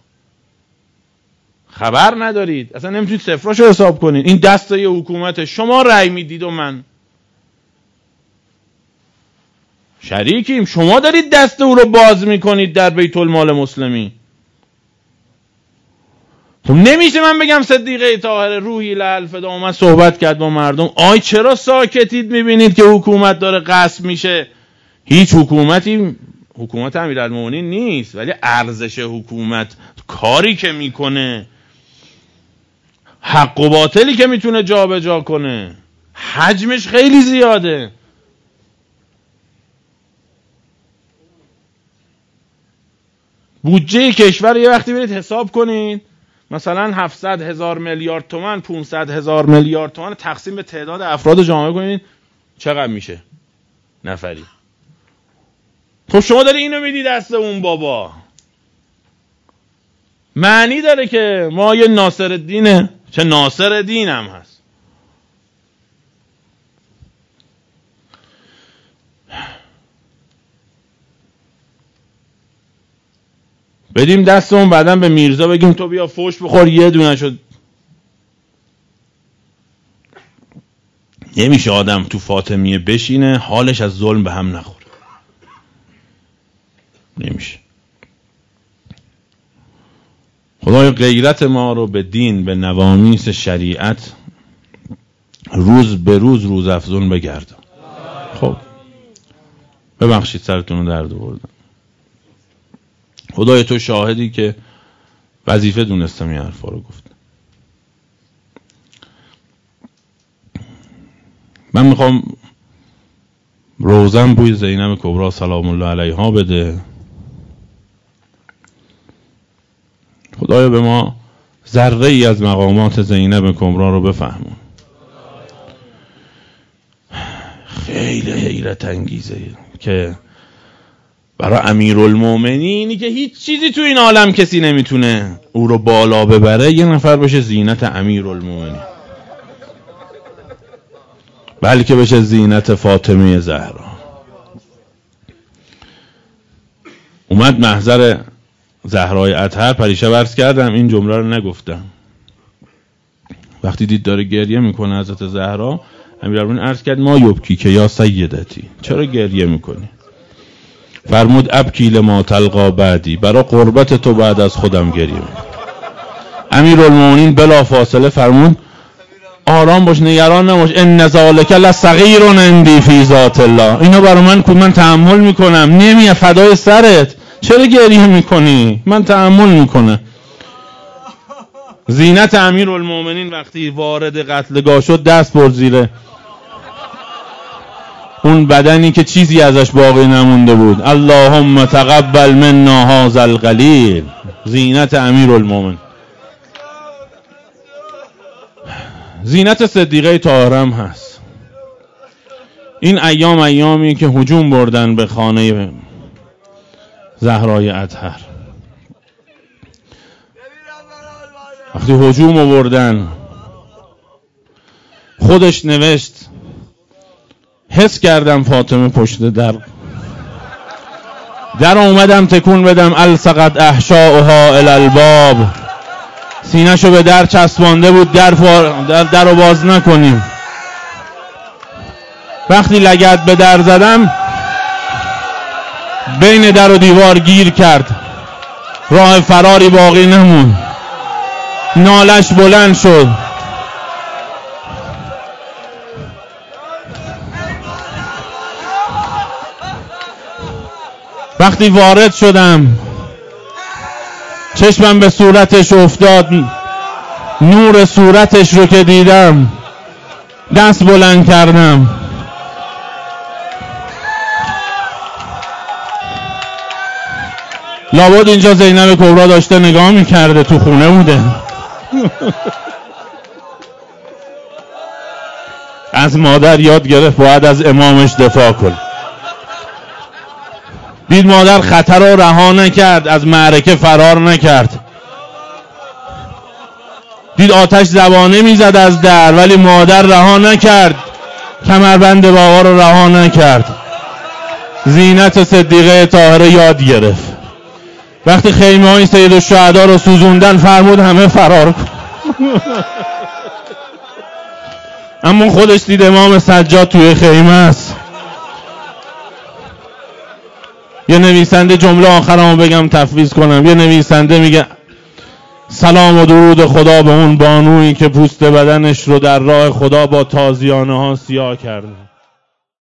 خبر ندارید، اصلا نمیتونید صفراشو حساب کنید. این دست یه حکومت، شما رأی میدید و من شریکیم، شما دارید دست او رو باز میکنید در بیت المال مسلمی. خب نمیشه من بگم صدیقه طاهره روحی للفدا اومد صحبت کرد با مردم. آی چرا ساکتید؟ میبینید که حکومت داره غصب میشه. هیچ حکومتی حکومت امیرالمومنین نیست، ولی ارزش حکومت کاری که میکنه حق و باطلی که میتونه جا به جا کنه، حجمش خیلی زیاده. بودجه کشور یه وقتی برید حساب کنید، مثلا 700,000 میلیارد تومان، 500,000 میلیارد تومان تقسیم به تعداد افراد جامعه کنید چقدر میشه نفری. خب شما داری اینو میدی دست اون بابا، معنی داره که ما یه ناصرالدینه، چه ناصرالدین هم هست. بدیم دستمون بعدن به میرزا بگیم تو بیا فوش بخور یه دونه شد. نمیشه آدم تو فاطمیه بشینه حالش از ظلم به هم نخوره، نمیشه. خدای غیرت ما رو به دین، به نوامیس شریعت روز به روز افزون بگردن. خب ببخشید سرتون رو درد آوردم. خدای تو شاهدی که وظیفه دونستم این حرفا رو گفت. من میخوام روزم بوی زینب کبرا سلام الله علیها بده. خدایا به ما ذره ای از مقامات زینب کبرا رو بفهمون. خیلی حیرت انگیزه که برای امیرالمومنینی که هیچ چیزی تو این عالم کسی نمیتونه او رو بالا ببره، یه نفر بشه زینت امیرالمومنین، بلکه بشه زینت فاطمه زهرا. اومد محضر زهرای اطهر، پریشب عرض کردم این جمله رو نگفتم. وقتی دید داره گریه میکنه حضرت زهرا، امیرالمومنین عرض کرد ما یبکی که یا سیدتی، چرا گریه میکنی؟ فرمود ابکی لما تلقا بعدی، برای قربت تو بعد از خودم گریه میکنم. امیرالمومنین بلا فاصله فرمود آرام باش، نگران نباش، ان ذالک لصغیر عندی فی ذات الله، اینو برای من تحمل میکنم، نمیه فدای سرت، چرا گریه میکنی؟ من تحمل میکنم. زینت امیرالمومنین وقتی وارد قتلگاه شد دست برد زیر اون بدنی که چیزی ازش باقی نمونده بود. اللهم تقبل منا هذا القلیل. زینت امیرالمومنین. زینت صدیقه طاهرم هست. این ایامی که هجوم بردن به خانه زهرای اطهر، وقتی هجوم آوردن خودش نوشت حس کردم فاطمه پشت در اومدم تکون بدم السقط احشاؤها الی الباب، سینه‌شو به در چسبانده بود، در رو باز نکنیم. وقتی لگد به در زدم بین در و دیوار گیر کرد، راه فراری باقی نموند، نالش بلند شد. وقتی وارد شدم چشمم به صورتش افتاد، نور صورتش رو که دیدم دست بلند کردم. لابد اینجا زینب کبرا داشته نگاه میکرده، تو خونه بوده. از مادر یاد گرفت باید از امامش دفاع کنه. دید مادر خطر رو رها نکرد، از معرکه فرار نکرد. دید آتش زبانه میزد از در، ولی مادر رها نکرد، کمربند بابا رو رها نکرد. زینت صدیقه طاهره یاد گرفت. وقتی خیمه های سید الشهدا رو سوزوندن فرمود همه فرار کن. اما خودش دید امام سجاد توی خیمه است. یه نویسنده، جمله آخرامو بگم تفویض کنم، یه نویسنده میگه سلام و درود خدا به اون بانویی که پوست بدنش رو در راه خدا با تازیانه ها سیاه کرده.